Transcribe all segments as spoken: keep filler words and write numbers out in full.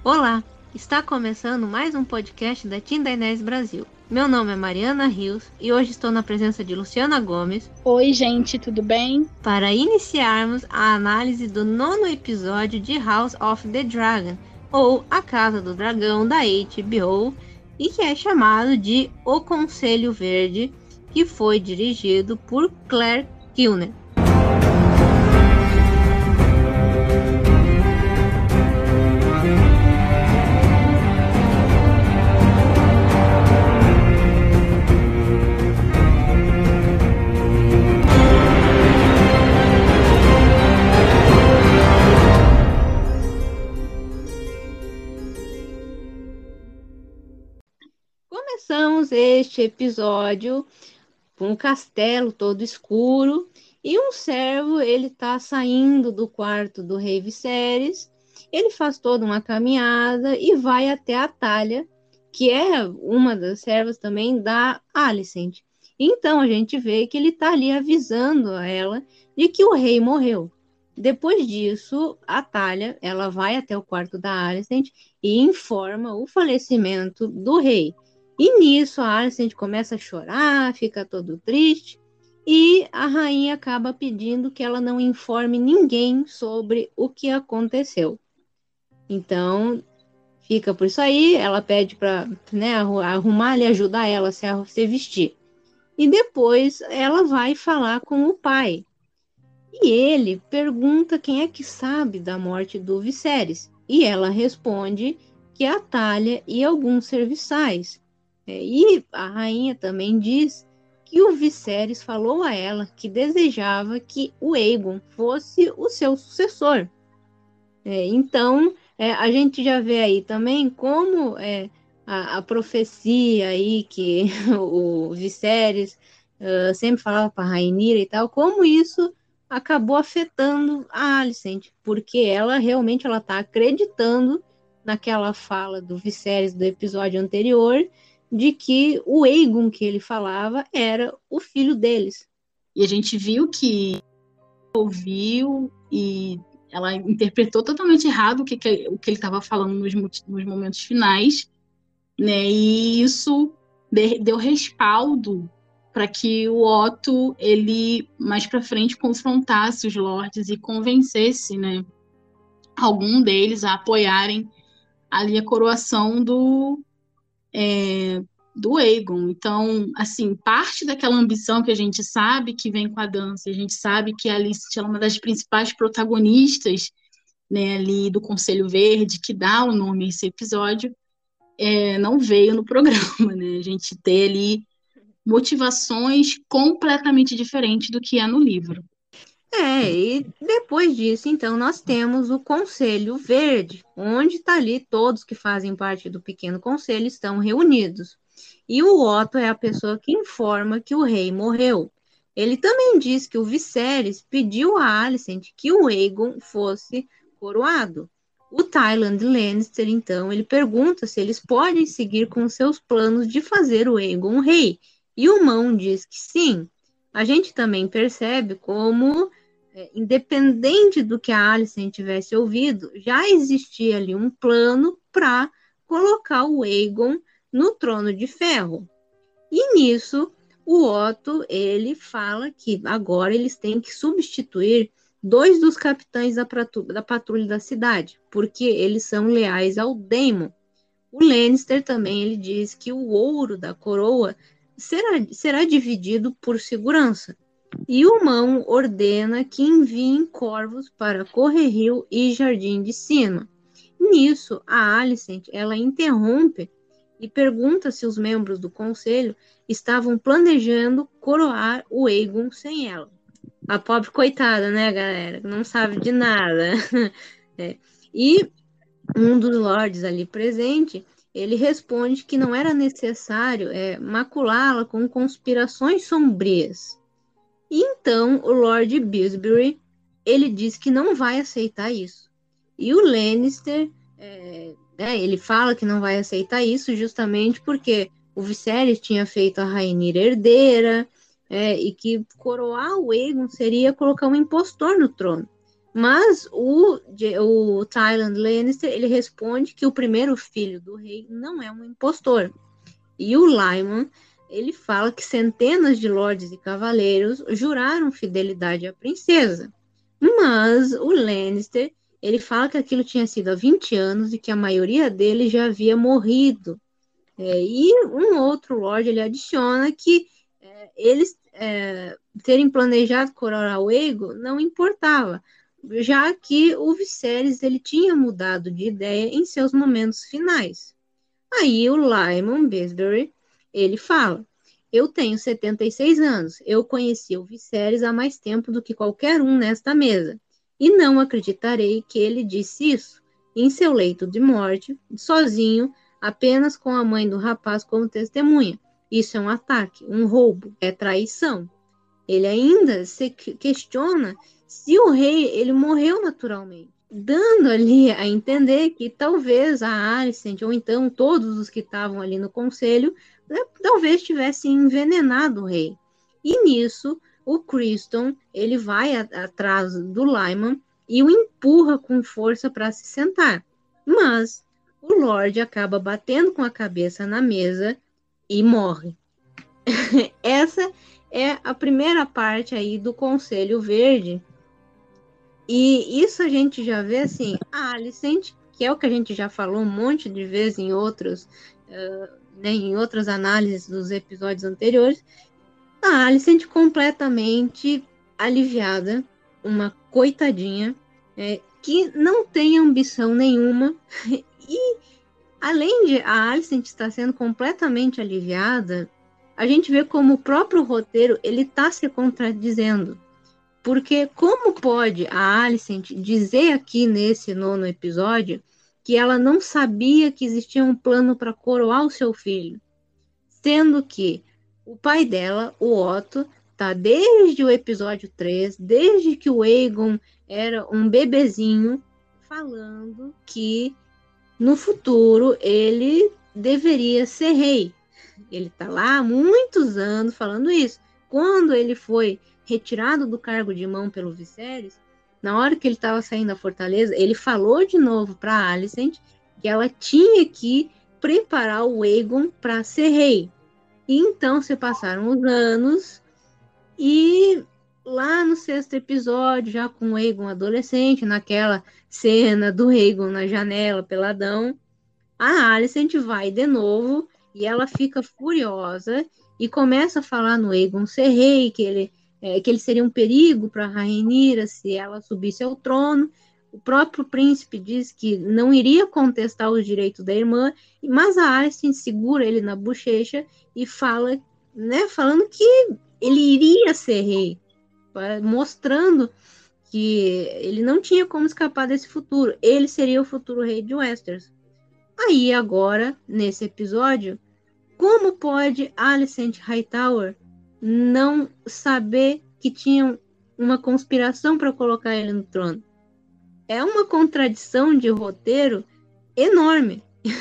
Olá, está começando mais um podcast da Team Daenerys Brasil. Meu nome é Mariana Rios e hoje estou na presença de Luciana Gomes. Oi, gente, tudo bem? Para iniciarmos a análise do nono episódio de House of the Dragon, ou A Casa do Dragão da H B O, e que é chamado de O Conselho Verde, que foi dirigido por Claire Kilner. Começamos este episódio com um castelo todo escuro e um servo, ele tá saindo do quarto do rei Viserys. Ele faz toda uma caminhada e vai até a Talha, que é uma das servas também da Alicent. Então a gente vê que ele tá ali avisando a ela de que o rei morreu. Depois disso, a Talha, ela vai até o quarto da Alicent e informa o falecimento do rei. E nisso a Alicent começa a chorar, fica todo triste, e a rainha acaba pedindo que ela não informe ninguém sobre o que aconteceu. Então, fica por isso aí, ela pede para, né, arrumar e ajudar ela a se, a se vestir. E depois ela vai falar com o pai. E ele pergunta quem é que sabe da morte do Viserys. E ela responde que é a Talha e alguns serviçais. E a rainha também diz que o Viserys falou a ela que desejava que o Aegon fosse o seu sucessor. É, então, é, a gente já vê aí também como é, a, a profecia aí que o Viserys uh, sempre falava para a Rhaenyra e tal, como isso acabou afetando a Alicent, porque ela realmente ela está acreditando naquela fala do Viserys do episódio anterior, de que o Aegon que ele falava era o filho deles. E a gente viu que ouviu e ela interpretou totalmente errado o que, que, o que ele estava falando nos, nos momentos finais, né? E isso de, deu respaldo para que o Otto, ele mais para frente confrontasse os lords e convencesse, né, algum deles a apoiarem ali a coroação do é, do Aegon. Então, assim, parte daquela ambição que a gente sabe que vem com a dança, a gente sabe que a Alice é uma das principais protagonistas, né, ali do Conselho Verde, que dá o nome a esse episódio, é, não veio no programa, né? A gente tem ali motivações completamente diferentes do que é no livro. É, e depois disso, então, nós temos o Conselho Verde, onde está ali todos que fazem parte do pequeno conselho estão reunidos. E o Otto é a pessoa que informa que o rei morreu. Ele também diz que o Viserys pediu a Alicent que o Aegon fosse coroado. O Tyland Lannister, então, ele pergunta se eles podem seguir com seus planos de fazer o Aegon rei. E o Mão diz que sim. A gente também percebe como, é, independente do que a Alicent tivesse ouvido, já existia ali um plano para colocar o Aegon no trono de ferro. E nisso, o Otto, ele fala que agora eles têm que substituir dois dos capitães da, da patrulha da cidade, porque eles são leais ao Daemon. O Lannister também, ele diz que o ouro da coroa será, será dividido por segurança. E o Mão ordena que enviem corvos para Correrio e Jardim de Cima. Nisso, a Alicent, ela interrompe e pergunta se os membros do conselho estavam planejando coroar o Aegon sem ela. A pobre coitada, né, galera? Não sabe de nada. É. E um dos lords ali presente, ele responde que não era necessário é, maculá-la com conspirações sombrias. E então o Lord Bilsbury, ele diz que não vai aceitar isso. E o Lannister, é, né, ele fala que não vai aceitar isso justamente porque o Viserys tinha feito a Rhaenyra herdeira, é, e que coroar o Aegon seria colocar um impostor no trono. Mas o, o Tyrion Lannister, ele responde que o primeiro filho do rei não é um impostor. E o Lyman, ele fala que centenas de lordes e cavaleiros juraram fidelidade à princesa. Mas o Lannister, ele fala que aquilo tinha sido há vinte anos e que a maioria deles já havia morrido. É, e um outro lord, ele adiciona que é, eles é, terem planejado coroar o Aegon não importava, já que o Viserys ele tinha mudado de ideia em seus momentos finais. Aí o Lyman Bisbury, ele fala, eu tenho setenta e seis anos, eu conheci o Viserys há mais tempo do que qualquer um nesta mesa, e não acreditarei que ele disse isso, em seu leito de morte, sozinho, apenas com a mãe do rapaz como testemunha. Isso é um ataque, um roubo, é traição. Ele ainda se questiona se o rei ele morreu naturalmente, dando ali a entender que talvez a Alicent, ou então todos os que estavam ali no conselho, né, talvez tivessem envenenado o rei. E nisso, o Criston, ele vai a, atrás do Lyman e o empurra com força para se sentar. Mas o Lorde acaba batendo com a cabeça na mesa e morre. Essa é a primeira parte aí do Conselho Verde. E isso a gente já vê assim, a Alicent, que é o que a gente já falou um monte de vezes em outros, uh, né, em outras análises dos episódios anteriores, a Alicent completamente aliviada, uma coitadinha, é, que não tem ambição nenhuma, e além de a Alicent estar sendo completamente aliviada, a gente vê como o próprio roteiro ele está se contradizendo. Porque como pode a Alicent dizer aqui nesse nono episódio que ela não sabia que existia um plano para coroar o seu filho, sendo que o pai dela, o Otto, tá desde o episódio três, desde que o Aegon era um bebezinho, falando que no futuro ele deveria ser rei. Ele tá lá há muitos anos falando isso. Quando ele foi retirado do cargo de mão pelo Viserys, na hora que ele estava saindo da fortaleza, ele falou de novo para Alicent que ela tinha que preparar o Aegon para ser rei. E então se passaram os anos e lá no sexto episódio, já com o Aegon adolescente, naquela cena do Aegon na janela, peladão, a Alicent vai de novo e ela fica furiosa e começa a falar no Aegon ser rei, que ele, é, que ele seria um perigo para a Rhaenyra se ela subisse ao trono. O próprio príncipe diz que não iria contestar os direitos da irmã, mas a Alicent segura ele na bochecha e fala, né, falando que ele iria ser rei, mostrando que ele não tinha como escapar desse futuro. Ele seria o futuro rei de Westeros. Aí agora, nesse episódio, como pode Alicent Hightower não saber que tinha uma conspiração para colocar ele no trono? É uma contradição de roteiro enorme.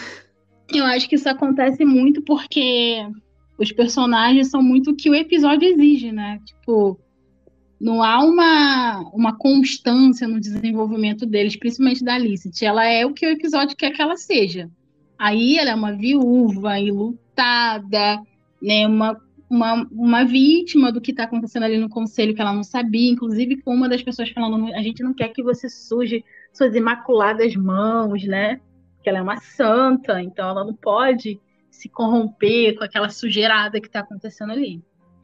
Eu acho que isso acontece muito porque os personagens são muito o que o episódio exige, né? Tipo, não há uma, uma constância no desenvolvimento deles, principalmente da Alicent. Ela é o que o episódio quer que ela seja. Aí ela é uma viúva enlutada, né? Uma, uma, uma vítima do que está acontecendo ali no conselho que ela não sabia, inclusive com uma das pessoas falando, a gente não quer que você suje suas imaculadas mãos, né? Porque ela é uma santa, então ela não pode se corromper com aquela sujeirada que está acontecendo ali.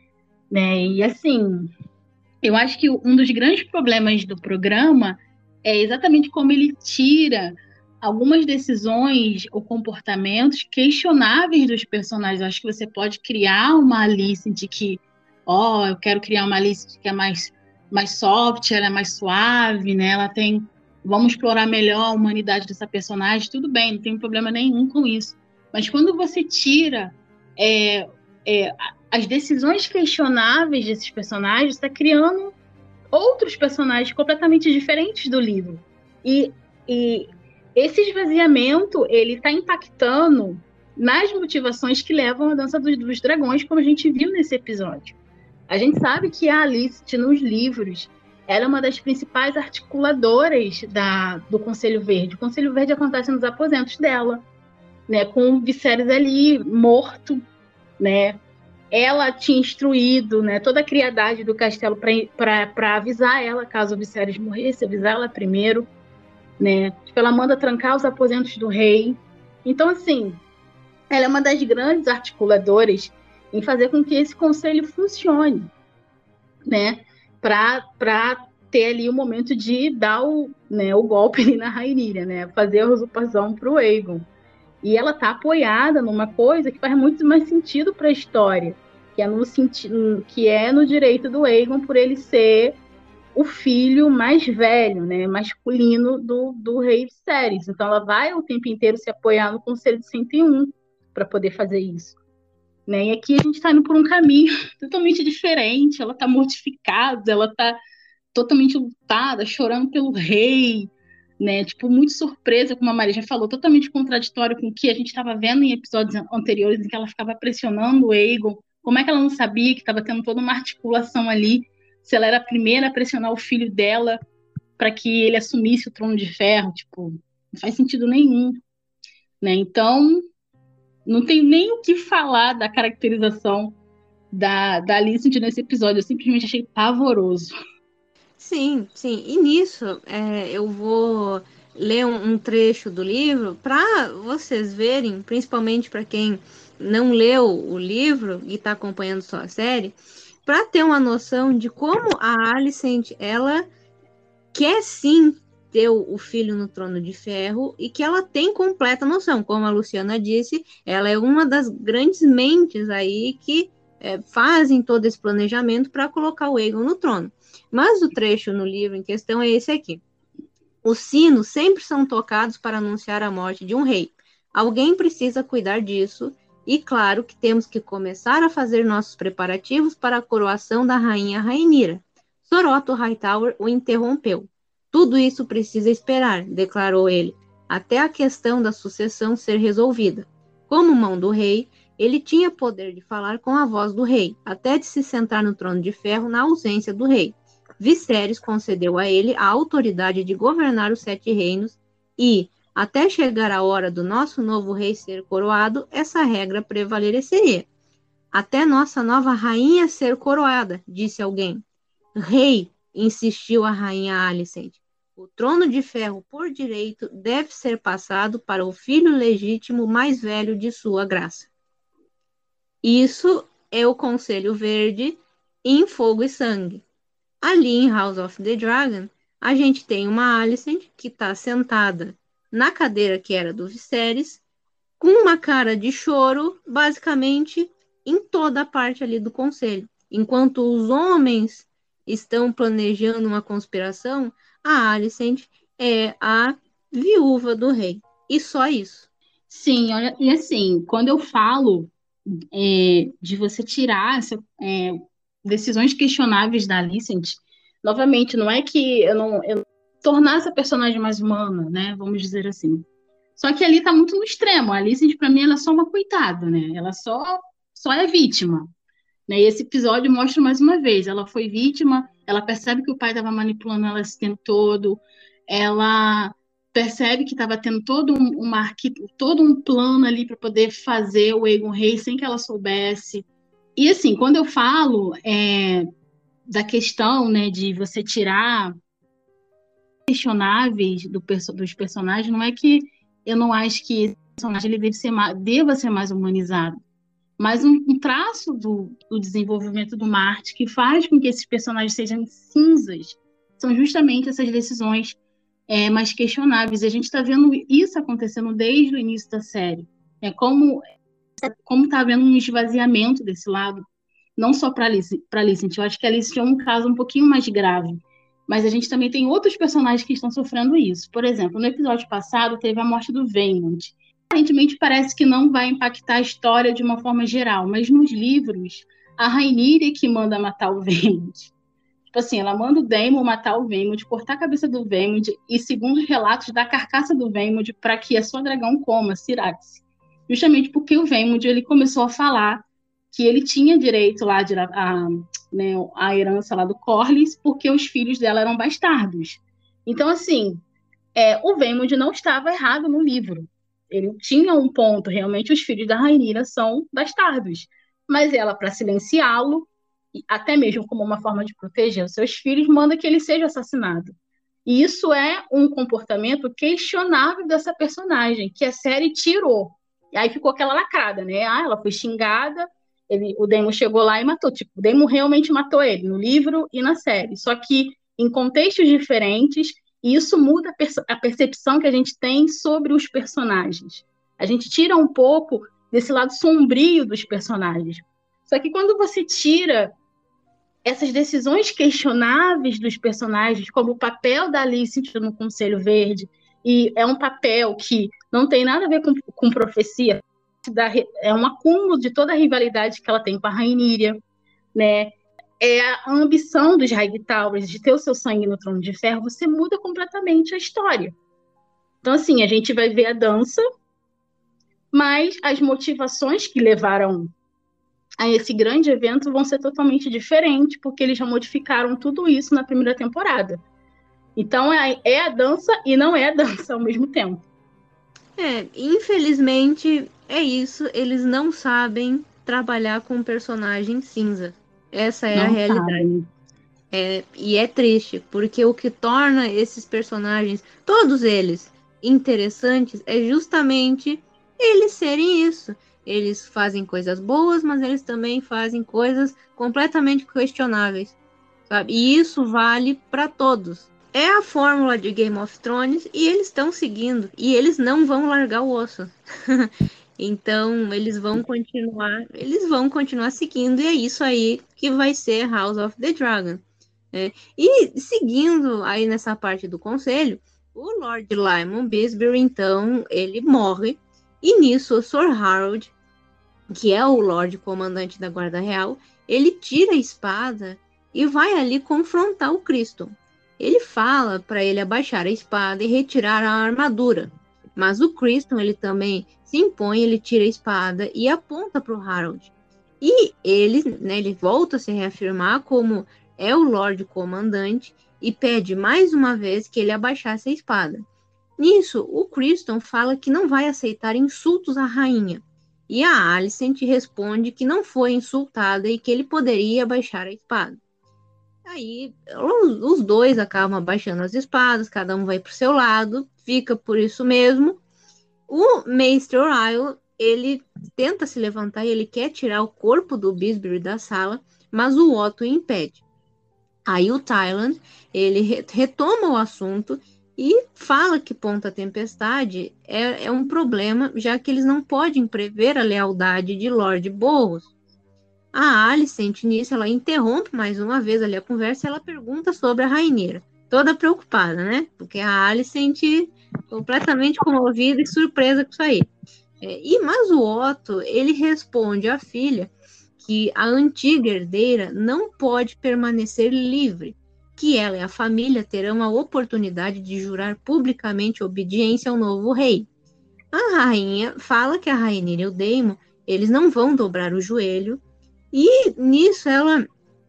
Né? E assim, eu acho que um dos grandes problemas do programa é exatamente como ele tira algumas decisões ou comportamentos questionáveis dos personagens. Eu acho que você pode criar uma Alicent que, ó, oh, eu quero criar uma Alicent que é mais, mais soft, ela é mais suave, né? Ela tem, vamos explorar melhor a humanidade dessa personagem, tudo bem, não tem problema nenhum com isso. Mas quando você tira é, é, as decisões questionáveis desses personagens, está criando outros personagens completamente diferentes do livro. E, e esse esvaziamento, ele está impactando nas motivações que levam à Dança dos, dos Dragões, como a gente viu nesse episódio. A gente sabe que a Alicent, nos livros, ela é uma das principais articuladoras da, do Conselho Verde. O Conselho Verde acontece nos aposentos dela, né, com o Viserys ali morto, né? Ela tinha instruído, né, toda a criadagem do castelo para avisar ela, caso o Viserys morresse, avisar ela primeiro, né? Tipo, ela manda trancar os aposentos do rei. Então, assim, ela é uma das grandes articuladoras em fazer com que esse conselho funcione, né? Para ter ali o momento de dar o, né, o golpe ali na Rhaenyra, né? Fazer a usurpação para o Aegon. E ela está apoiada numa coisa que faz muito mais sentido para a história, que é no sentido, que é no direito do Aegon por ele ser o filho mais velho, né, masculino do, do rei Viserys. Então ela vai o tempo inteiro se apoiar no Conselho de cento e um para poder fazer isso. Né? E aqui a gente está indo por um caminho totalmente diferente. Ela está mortificada, ela está totalmente lutada, chorando pelo rei, né? Tipo, muito surpresa, como a Maria já falou, totalmente contraditório com o que a gente estava vendo em episódios anteriores, em que ela ficava pressionando o Aegon. Como é que ela não sabia que estava tendo toda uma articulação ali, se ela era a primeira a pressionar o filho dela para que ele assumisse o trono de ferro? Tipo, não faz sentido nenhum, né? Então, não tem nem o que falar da caracterização da, da Alicent nesse episódio. Eu simplesmente achei pavoroso. Sim, sim. E nisso, é, eu vou ler um, um trecho do livro para vocês verem, principalmente para quem não leu o livro e está acompanhando só a série, para ter uma noção de como a Alicent, ela quer sim ter o filho no trono de ferro e que ela tem completa noção. Como a Luciana disse, ela é uma das grandes mentes aí que é, fazem todo esse planejamento para colocar o Aegon no trono. Mas o trecho no livro em questão é esse aqui. Os sinos sempre são tocados para anunciar a morte de um rei. Alguém precisa cuidar disso e claro que temos que começar a fazer nossos preparativos para a coroação da rainha Rhaenyra. Sir Otto Hightower o interrompeu. Tudo isso precisa esperar, declarou ele, até a questão da sucessão ser resolvida. Como mão do rei, ele tinha poder de falar com a voz do rei, até de se sentar no trono de ferro na ausência do rei. Viserys concedeu a ele a autoridade de governar os sete reinos e, até chegar a hora do nosso novo rei ser coroado, essa regra prevaleceria. Até nossa nova rainha ser coroada, disse alguém. Rei, insistiu a rainha Alicent. O trono de ferro por direito deve ser passado para o filho legítimo mais velho de sua graça. Isso é o Conselho Verde em Fogo e Sangue. Ali em House of the Dragon, a gente tem uma Alicent que está sentada na cadeira que era do Viserys, com uma cara de choro, basicamente, em toda a parte ali do conselho. Enquanto os homens estão planejando uma conspiração, a Alicent é a viúva do rei. E só isso. Sim, olha, e assim, quando eu falo é, de você tirar essa, é, decisões questionáveis da Alicent, novamente, não é que eu não eu tornar essa personagem mais humana, né? Vamos dizer assim. Só que ali tá muito no extremo. A Alicent, pra mim, ela é só uma coitada, né? Ela só, só é vítima. Né? E esse episódio mostra mais uma vez, ela foi vítima, ela percebe que o pai estava manipulando ela esse tempo todo, ela percebe que estava tendo todo um, uma, todo um plano ali para poder fazer o Aegon Rei sem que ela soubesse. E assim, quando eu falo é, da questão, né, de você tirar questionáveis do, dos personagens, não é que eu não acho que esse personagem ele deve ser mais, deva ser mais humanizado. Mas um, um traço do, do desenvolvimento do Marte que faz com que esses personagens sejam cinzas são justamente essas decisões é, mais questionáveis. E a gente está vendo isso acontecendo desde o início da série. É como como está havendo um esvaziamento desse lado, não só para a Alicent. Eu acho que a Alicent é um caso um pouquinho mais grave. Mas a gente também tem outros personagens que estão sofrendo isso. Por exemplo, no episódio passado teve a morte do Vaemond. Aparentemente parece que não vai impactar a história de uma forma geral, mas nos livros, a Rhaenyra é que manda matar o Vaemond. Tipo assim, ela manda o Daemon matar o Vaemond, cortar a cabeça do Vaemond e, segundo os relatos, dar a carcaça do Vaemond para que a sua dragão coma, Syrax. Justamente porque o Vaemond ele começou a falar que ele tinha direito lá de, a, né, a herança lá do Corlys, porque os filhos dela eram bastardos. Então, assim, é, o Vaemond não estava errado no livro. Ele tinha um ponto, realmente os filhos da Rhaenyra são bastardos. Mas ela, para silenciá-lo, até mesmo como uma forma de proteger os seus filhos, manda que ele seja assassinado. E isso é um comportamento questionável dessa personagem, que a série tirou. E aí ficou aquela lacrada, né? Ah, ela foi xingada, ele, o Daemon chegou lá e matou. Tipo, o Daemon realmente matou ele, no livro e na série. Só que em contextos diferentes, e isso muda a, perce- a percepção que a gente tem sobre os personagens. A gente tira um pouco desse lado sombrio dos personagens. Só que quando você tira essas decisões questionáveis dos personagens, como o papel da Alice no Conselho Verde, e é um papel que não tem nada a ver com, com profecia, é um acúmulo de toda a rivalidade que ela tem com a Rhaenyra, né? É a ambição dos Hightowers de ter o seu sangue no Trono de Ferro, você muda completamente a história. Então, assim, a gente vai ver a dança, mas as motivações que levaram a esse grande evento vão ser totalmente diferentes, porque eles já modificaram tudo isso na primeira temporada. Então é, é a dança e não é a dança ao mesmo tempo. É, infelizmente é isso. Eles não sabem trabalhar com personagem cinza. Essa é a Não realidade. sabem. É, e é triste, porque o que torna esses personagens, todos eles, interessantes é justamente eles serem isso. Eles fazem coisas boas, mas eles também fazem coisas completamente questionáveis, sabe? E isso vale para todos. É a fórmula de Game of Thrones e eles estão seguindo e eles não vão largar o osso. Então, eles vão continuar, eles vão continuar seguindo e é isso aí que vai ser House of the Dragon. É, e seguindo aí nessa parte do conselho, o Lord Lyman Bisbury, então, ele morre, e nisso o Sir Harold, que é o Lord Comandante da Guarda Real, ele tira a espada e vai ali confrontar o Criston. Ele fala para ele abaixar a espada e retirar a armadura, mas o Criston, ele também se impõe, ele tira a espada e aponta para o Harold. E ele, né, ele volta a se reafirmar como é o Lorde Comandante e pede mais uma vez que ele abaixasse a espada. Nisso, o Criston fala que não vai aceitar insultos à rainha. E a Alicent responde que não foi insultada e que ele poderia abaixar a espada. Aí, os dois acabam abaixando as espadas, cada um vai para o seu lado, fica por isso mesmo. O Maester Oryle, ele tenta se levantar e ele quer tirar o corpo do Bisbury da sala, mas o Otto impede. Aí o Tyland, ele retoma o assunto e fala que Ponta Tempestade é, é um problema, já que eles não podem prever a lealdade de Lord Boros. A Alicent, nisso, ela interrompe mais uma vez ali a conversa e ela pergunta sobre a Rhaenyra, toda preocupada, né? Porque a Alicent completamente comovida e surpresa com isso aí. É, e, mas o Otto, ele responde à filha que a antiga herdeira não pode permanecer livre, que ela e a família terão a oportunidade de jurar publicamente obediência ao novo rei. A rainha fala que a Rhaenyra e o Daemon, eles não vão dobrar o joelho, e nisso ela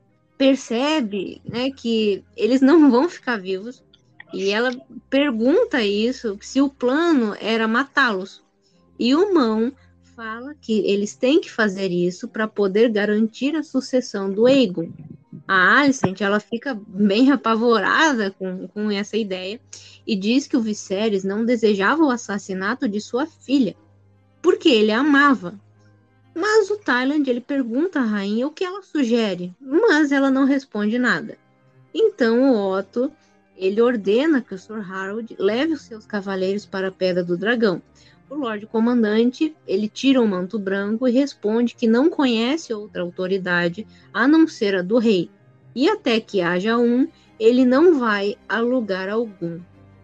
percebe, né, que eles não vão ficar vivos, e ela pergunta isso, se o plano era matá-los. E o Mão fala que eles têm que fazer isso para poder garantir a sucessão do Aegon. A Alicent, ela fica bem apavorada com, com essa ideia e diz que o Viserys não desejava o assassinato de sua filha, porque ele a amava. Mas o Tyland, ele pergunta à rainha o que ela sugere, mas ela não responde nada. Então o Otto, ele ordena que o Sir Harold leve os seus cavaleiros para a Pedra do Dragão. O Lorde Comandante, ele tira o manto branco e responde que não conhece outra autoridade a não ser a do rei. E até que haja um, ele não vai a lugar algum.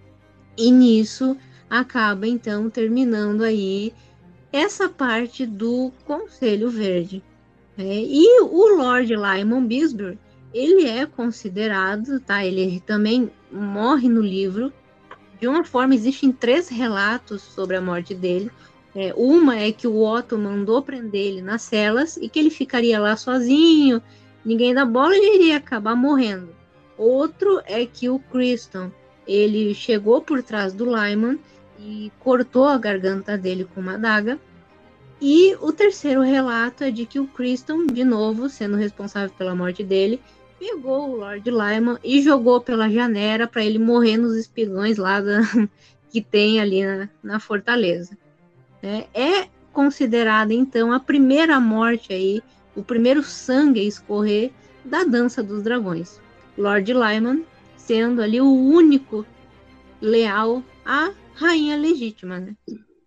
E nisso acaba então terminando aí essa parte do Conselho Verde. É, e o Lord Lyman Bisbury, ele é considerado, tá? Ele também morre no livro. De uma forma, existem três relatos sobre a morte dele. É, uma é que o Otto mandou prender ele nas celas e que ele ficaria lá sozinho, ninguém dá bola e ele iria acabar morrendo. Outro é que o Criston, ele chegou por trás do Lyman e cortou a garganta dele com uma adaga. E o terceiro relato é de que o Criston, de novo, sendo responsável pela morte dele, pegou o Lord Lyman e jogou pela janela para ele morrer nos espigões lá da, que tem ali na, na fortaleza. É, é considerada, então, a primeira morte aí, o primeiro sangue a escorrer da Dança dos Dragões. Lord Lyman sendo ali o único leal à rainha legítima, né?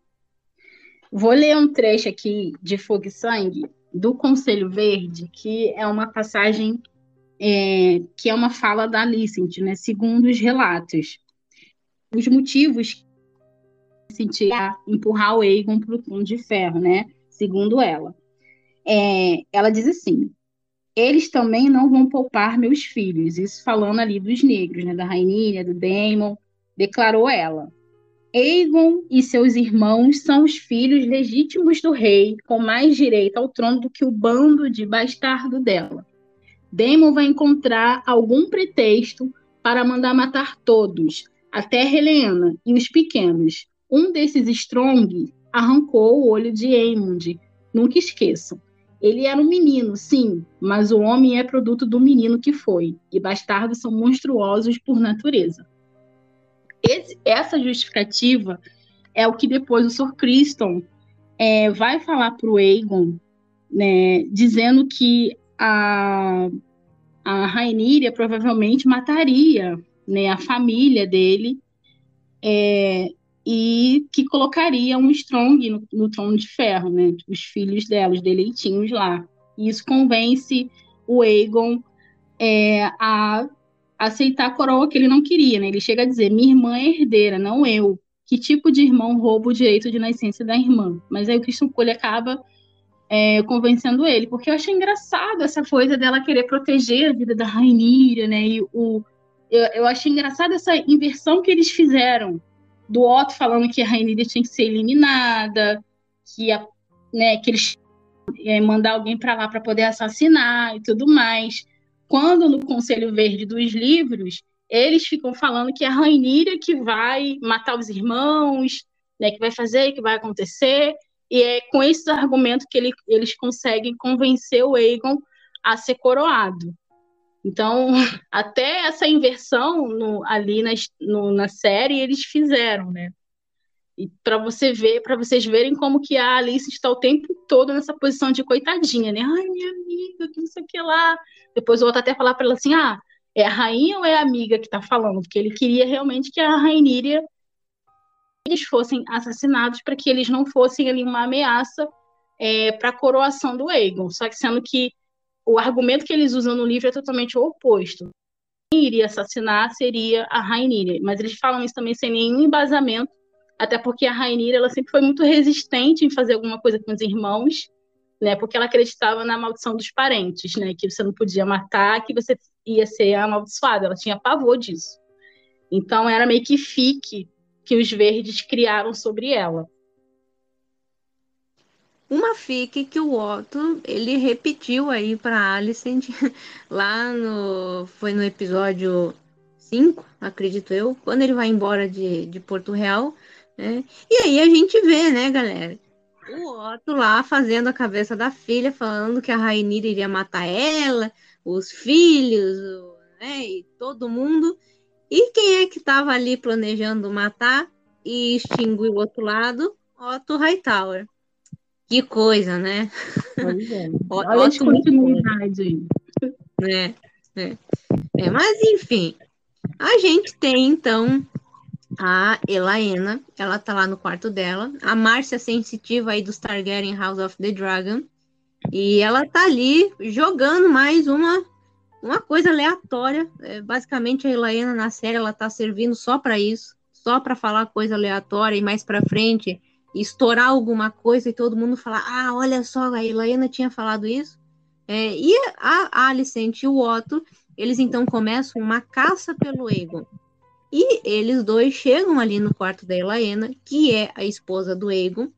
Vou ler um trecho aqui de Fogo e Sangue do Conselho Verde, que é uma passagem, é, que é uma fala da Alicent, né? Segundo os relatos. Os motivos que a empurrar o Aegon para o Trono de Ferro, né? Segundo ela. É, ela diz assim: eles também não vão poupar meus filhos. Isso falando ali dos negros, né? Da Rhaenyra, do Daemon, declarou ela. Aegon e seus irmãos são os filhos legítimos do rei, com mais direito ao trono do que o bando de bastardo dela. Daemon vai encontrar algum pretexto para mandar matar todos, até Helena e os pequenos. Um desses Strong arrancou o olho de Aemond. Nunca esqueçam. Ele era um menino, sim, mas o homem é produto do menino que foi, e bastardos são monstruosos por natureza. Esse, essa justificativa é o que depois o Sir Criston é, vai falar para o Aegon, né, dizendo que a, a Rhaenyra provavelmente mataria, né, a família dele, é, e que colocaria um Strong no, no trono de ferro, né, os filhos dela, os deleitinhos lá. E isso convence o Aegon é, a aceitar a coroa que ele não queria, né? Ele chega a dizer: minha irmã é herdeira, não eu. Que tipo de irmão rouba o direito de nascença da irmã? Mas aí o Criston Cole acaba é, convencendo ele, porque eu achei engraçado essa coisa dela querer proteger a vida da Rhaenyra, né? E o, eu, eu achei engraçado essa inversão que eles fizeram, do Otto falando que a Rhaenyra tinha que ser eliminada, que, a, né, que eles é, mandar alguém para lá para poder assassinar e tudo mais. Quando no Conselho Verde dos livros, eles ficam falando que é a Rhaenyra que vai matar os irmãos, né, que vai fazer, que vai acontecer, e é com esses argumentos que ele, eles conseguem convencer o Aegon a ser coroado. Então, até essa inversão no, ali na, no, na série eles fizeram, né? E para você ver, para vocês verem como que a Alice está o tempo todo nessa posição de coitadinha, né? Ai, minha amiga, que não sei o que lá. Depois o outro até falar para ela assim: ah, é a rainha ou é a amiga que está falando? Porque ele queria realmente que a Rhaenyra eles fossem assassinados para que eles não fossem ali uma ameaça é, para a coroação do Aegon. Só que sendo que o argumento que eles usam no livro é totalmente o oposto. Quem iria assassinar seria a Rhaenyra, mas eles falam isso também sem nenhum embasamento, até porque a Rhaenyra ela sempre foi muito resistente em fazer alguma coisa com os irmãos, né? Porque ela acreditava na maldição dos parentes, né? Que você não podia matar, que você ia ser amaldiçoada. Ela tinha pavor disso. Então era meio que fique que os verdes criaram sobre ela. Uma fic que o Otto, ele repetiu aí para Alicent lá no... foi no episódio cinco, acredito eu, quando ele vai embora de, de Porto Real, né? E aí a gente vê, né, galera? O Otto lá fazendo a cabeça da filha, falando que a Rhaenyra iria matar ela, os filhos, né, e todo mundo. E quem é que estava ali planejando matar e extinguir o outro lado? Otto Hightower. Que coisa, né? Pois é. Ó- Olha a Otto muito bom, descontinuidade aí. né? É. É, mas enfim, a gente tem então a Elaena, ela tá lá no quarto dela, a Márcia sensitiva aí dos Targaryen House of the Dragon, e ela tá ali jogando mais uma uma coisa aleatória. É, basicamente a Elaena na série ela tá servindo só para isso, só para falar coisa aleatória e mais para frente estourar alguma coisa e todo mundo falar: ah, olha só, a Elaena tinha falado isso. É, e a Alicent e o Otto, eles então começam uma caça pelo Aegon. E eles dois chegam ali no quarto da Elaena, que é a esposa do Aegon,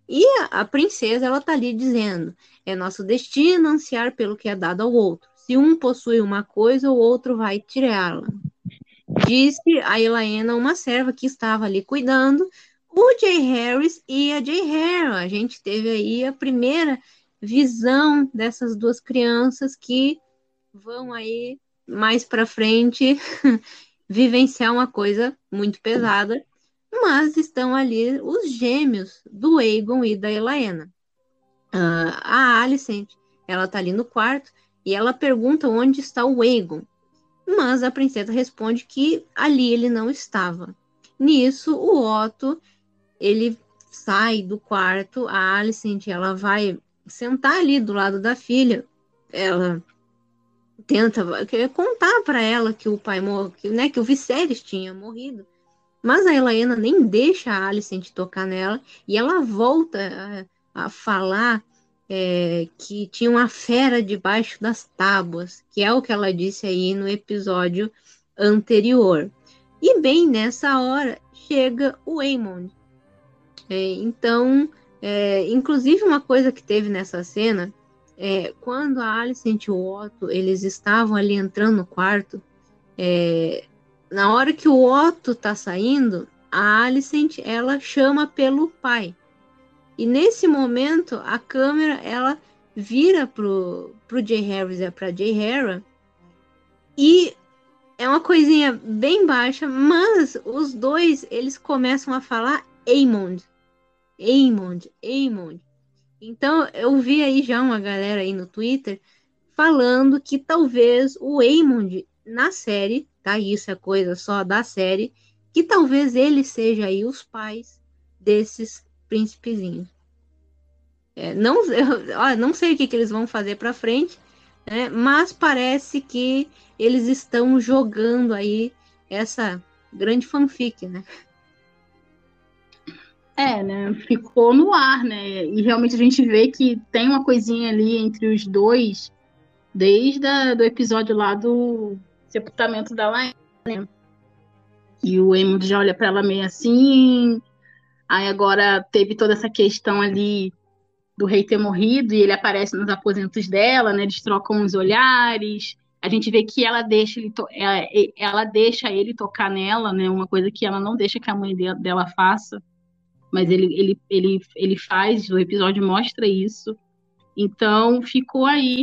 E a, a princesa, ela tá ali dizendo, é nosso destino ansiar pelo que é dado ao outro. Se um possui uma coisa, o outro vai tirá-la. Disse a Elaena, uma serva que estava ali cuidando, o Jay Harris e a Jay Hera. A gente teve aí a primeira visão dessas duas crianças que vão aí mais para frente vivenciar uma coisa muito pesada, mas estão ali os gêmeos do Aegon e da Elaena. Uh, a Alicent, ela tá ali no quarto e ela pergunta onde está o Aegon, mas a princesa responde que ali ele não estava. Nisso, o Otto, ele sai do quarto, a Alicent, ela vai sentar ali do lado da filha, ela tenta contar para ela que o pai morreu, né, que o Viserys tinha morrido, mas a Elaena nem deixa a Alicent tocar nela e ela volta a, a falar é, que tinha uma fera debaixo das tábuas, que é o que ela disse aí no episódio anterior. E bem nessa hora chega o Aemond. É, então, é, inclusive uma coisa que teve nessa cena, é, quando a Alicent e o Otto, eles estavam ali entrando no quarto, é, na hora que o Otto tá saindo, a Alicent, ela chama pelo pai. E nesse momento, a câmera, ela vira pro, pro Jay Harris e pra Jay Hera, e é uma coisinha bem baixa, mas os dois, eles começam a falar Aemond. Aemond, Aemond. Então, eu vi aí já uma galera aí no Twitter falando que talvez o Aemond na série, tá? Isso é coisa só da série, que talvez ele seja aí os pais desses príncipezinhos. É, não, eu, ó, não sei o que, que eles vão fazer para frente, né? Mas parece que eles estão jogando aí essa grande fanfic, né? É, né? Ficou no ar, né? E realmente a gente vê que tem uma coisinha ali entre os dois, desde a, do episódio lá do sepultamento da Laena, né? E o Aemond já olha para ela meio assim. Aí agora teve toda essa questão ali do rei ter morrido e ele aparece nos aposentos dela, né? Eles trocam os olhares. A gente vê que ela deixa ele, ela, ela deixa ele tocar nela, né? Uma coisa que ela não deixa que a mãe dela faça. Mas ele, ele, ele, ele faz, o episódio mostra isso. Então ficou aí,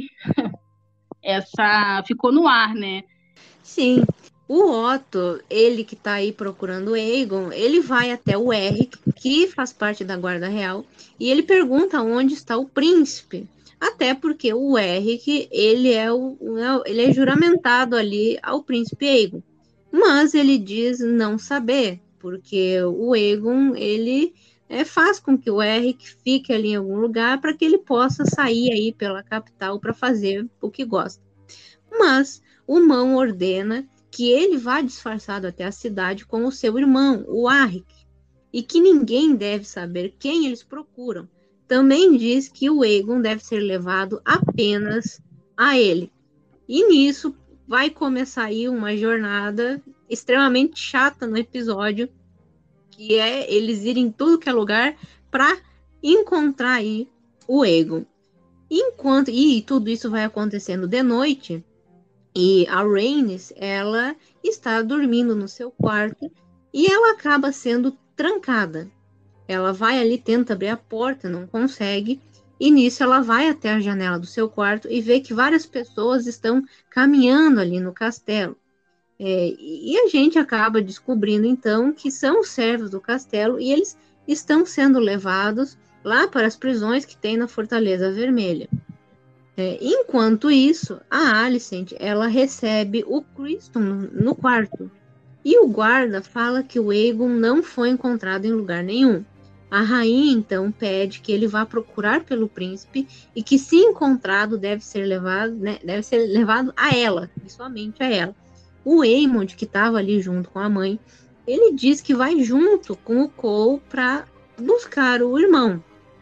essa ficou no ar, né? Sim, o Otto, ele que tá aí procurando o Aegon, ele vai até o Eric, que faz parte da Guarda Real, e ele pergunta onde está o príncipe. Até porque o Eric, ele é, o, ele é juramentado ali ao príncipe Aegon. Mas ele diz não saber, porque o Aegon, ele é, faz com que o Eric fique ali em algum lugar para que ele possa sair aí pela capital para fazer o que gosta. Mas o Mão ordena que ele vá disfarçado até a cidade com o seu irmão, o Arryk, e que ninguém deve saber quem eles procuram. Também diz que o Aegon deve ser levado apenas a ele. E nisso vai começar aí uma jornada extremamente chata no episódio, que é eles irem em tudo que é lugar para encontrar aí o Aegon. Enquanto e tudo isso vai acontecendo de noite, e a Rhaenys, ela está dormindo no seu quarto e ela acaba sendo trancada. Ela vai ali, tenta abrir a porta, não consegue, e nisso ela vai até a janela do seu quarto e vê que várias pessoas estão caminhando ali no castelo. É, e a gente acaba descobrindo então que são os servos do castelo e eles estão sendo levados lá para as prisões que tem na Fortaleza Vermelha. É, enquanto isso, a Alicent, ela recebe o Criston no, no quarto. E o guarda fala que o Aegon não foi encontrado em lugar nenhum. A rainha, então, pede que ele vá procurar pelo príncipe e que, se encontrado, deve ser levado, né, deve ser levado a ela, e somente a ela. O Aemond, que estava ali junto com a mãe, ele diz que vai junto com o Cole para buscar o irmão.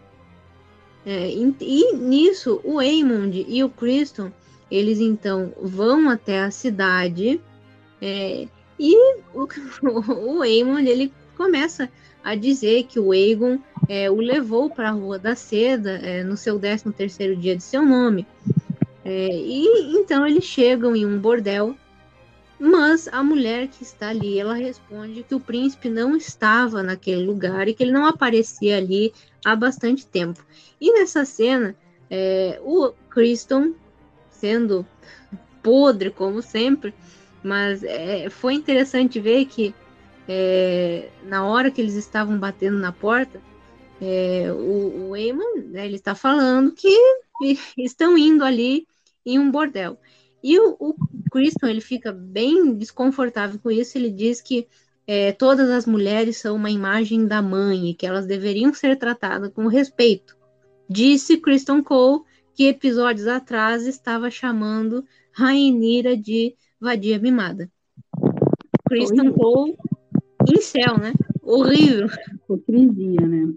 É, e, e nisso, o Aemond e o Criston, eles então vão até a cidade, é, e o, o Aemond, ele começa a dizer que o Aegon é, o levou para a Rua da Seda, é, no seu décimo terceiro dia de seu nome. É, e então eles chegam em um bordel, mas a mulher que está ali, ela responde que o príncipe não estava naquele lugar e que ele não aparecia ali há bastante tempo. E nessa cena, é, o Criston, sendo podre como sempre, mas é, foi interessante ver que é, na hora que eles estavam batendo na porta, é, o, o Aemon, né, ele está falando que estão indo ali em um bordel. E o, o Criston, ele fica bem desconfortável com isso, ele diz que é, todas as mulheres são uma imagem da mãe e que elas deveriam ser tratadas com respeito. Disse Criston Cole, que episódios atrás estava chamando Rhaenyra de vadia mimada. Criston Cole, incel, né? Horrível. Hipocrisia, né?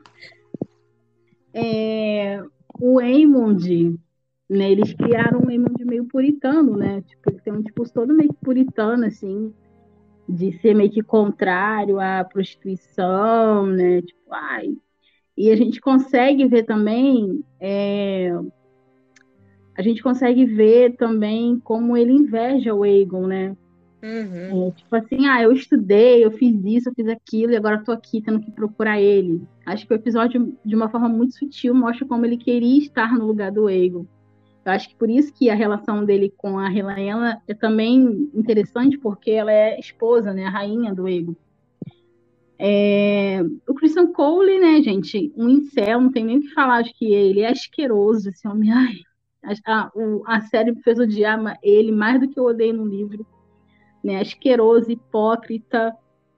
É, o Aemond, né, eles criaram um Aemond meio puritano, né? Tipo, ele tem um discurso todo meio puritano, assim, de ser meio que contrário à prostituição, né? Tipo, ai. E a gente consegue ver também, é, a gente consegue ver também como ele inveja o Aegon, né? Uhum. É, tipo assim, ah, eu estudei, eu fiz isso, eu fiz aquilo, e agora tô aqui tendo que procurar ele. Acho que o episódio, de uma forma muito sutil, mostra como ele queria estar no lugar do Aegon. Eu acho que por isso que a relação dele com a Rhaenyra é também interessante, porque ela é esposa, né, a rainha do Aegon. É, o Criston Cole, né, gente, um incel, não tem nem o que falar, acho que ele é asqueroso, esse homem. Ai, a, a, a série me fez odiar ele mais do que eu odeio no livro. Né, asqueroso, hipócrita.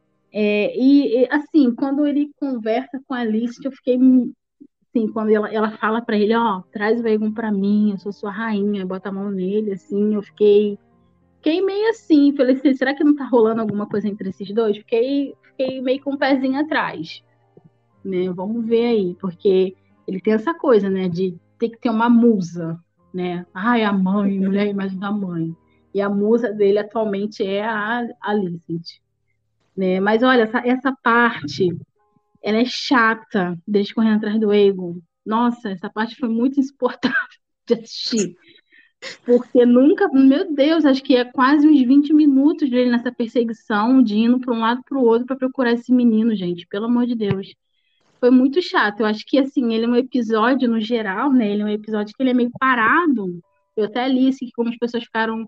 É, e, e, assim, quando ele conversa com a Alice, eu fiquei, assim, quando ela, ela fala para ele, ó, traz o Aegon para mim, eu sou sua rainha, bota a mão nele, assim, eu fiquei, fiquei meio assim, falei assim, será que não tá rolando alguma coisa entre esses dois? Fiquei, fiquei meio com um pezinho atrás, né, vamos ver aí, porque ele tem essa coisa, né, de ter que ter uma musa, né, ai, a mãe, mulher é a imagem da mãe. E a musa dele atualmente é a Alicent. Né? Mas olha, essa, essa parte, ela é chata, deles correndo atrás do Aegon. Nossa, essa parte foi muito insuportável de assistir. Porque nunca, meu Deus, acho que é quase uns vinte minutos dele nessa perseguição, de indo para um lado para o outro para procurar esse menino, gente. Pelo amor de Deus. Foi muito chato. Eu acho que, assim, ele é um episódio, no geral, né? Ele é um episódio que ele é meio parado. Eu até li assim, que como as pessoas ficaram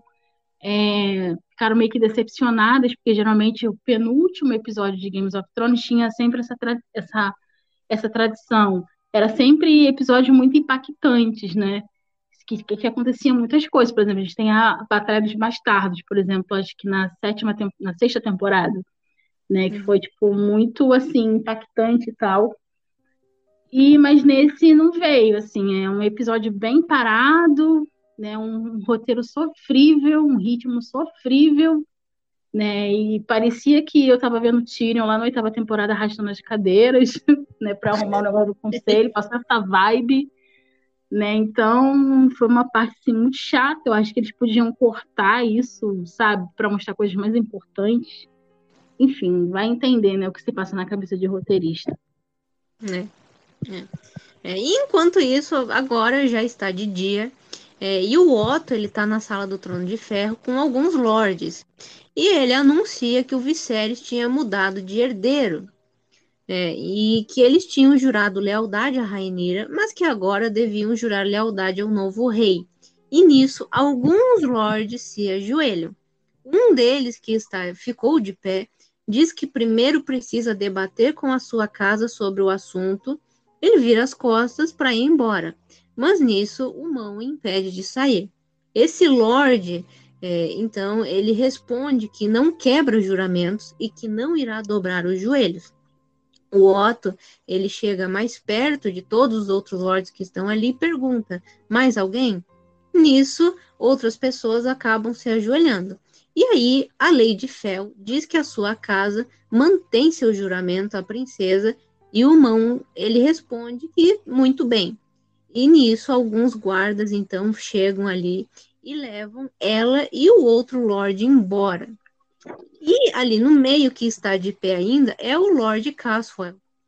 é, ficaram meio que decepcionadas, porque geralmente o penúltimo episódio de Games of Thrones tinha sempre essa, tra essa, essa tradição. Era sempre episódios muito impactantes, né? Que, que, que acontecia muitas coisas. Por exemplo, a gente tem a Batalha dos Bastardos, por exemplo, acho que na sétima, na sexta temporada, né? Que foi, tipo, muito, assim, impactante e tal. E, mas nesse não veio, assim, é um episódio bem parado, né, um roteiro sofrível, um ritmo sofrível, né, e parecia que eu estava vendo Tyrion lá na oitava temporada arrastando as cadeiras, né, para arrumar o negócio do conselho, passar essa vibe, né, então foi uma parte assim, muito chata. Eu acho que eles podiam cortar isso, sabe, para mostrar coisas mais importantes. Enfim, vai entender, né, o que se passa na cabeça de roteirista. É, é. É, e enquanto isso, agora já está de dia, é, e o Otto, ele tá na sala do Trono de Ferro com alguns lords, e ele anuncia que o Viserys tinha mudado de herdeiro, é, e que eles tinham jurado lealdade a Rhaenyra, mas que agora deviam jurar lealdade ao novo rei. E nisso, alguns lords se ajoelham. Um deles, que está, ficou de pé, diz que primeiro precisa debater com a sua casa sobre o assunto. Ele vira as costas para ir embora, mas nisso o Mão impede de sair. Esse Lorde, é, então, ele responde que não quebra os juramentos e que não irá dobrar os joelhos. O Otto, ele chega mais perto de todos os outros lords que estão ali e pergunta: mais alguém? Nisso, outras pessoas acabam se ajoelhando. E aí, a Lady Fel diz que a sua casa mantém seu juramento à princesa, e o Mão, ele responde que muito bem. E nisso, alguns guardas, então, chegam ali e levam ela e o outro Lorde embora. E ali no meio, que está de pé ainda, é o Lord Caswell.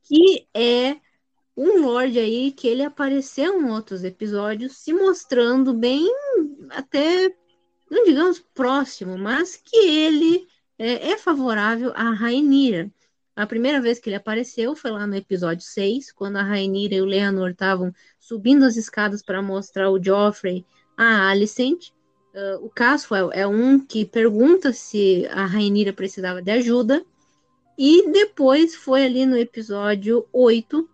que é um Lorde aí que ele apareceu em outros episódios, se mostrando bem, até, não digamos próximo, mas que ele é, é favorável a Rhaenyra. A primeira vez que ele apareceu foi lá no episódio seis, quando a Rhaenyra e o Leonor estavam subindo as escadas para mostrar o Joffrey a Alicent. Uh, o Caswell é um que pergunta se a Rhaenyra precisava de ajuda. E depois foi ali no episódio oito,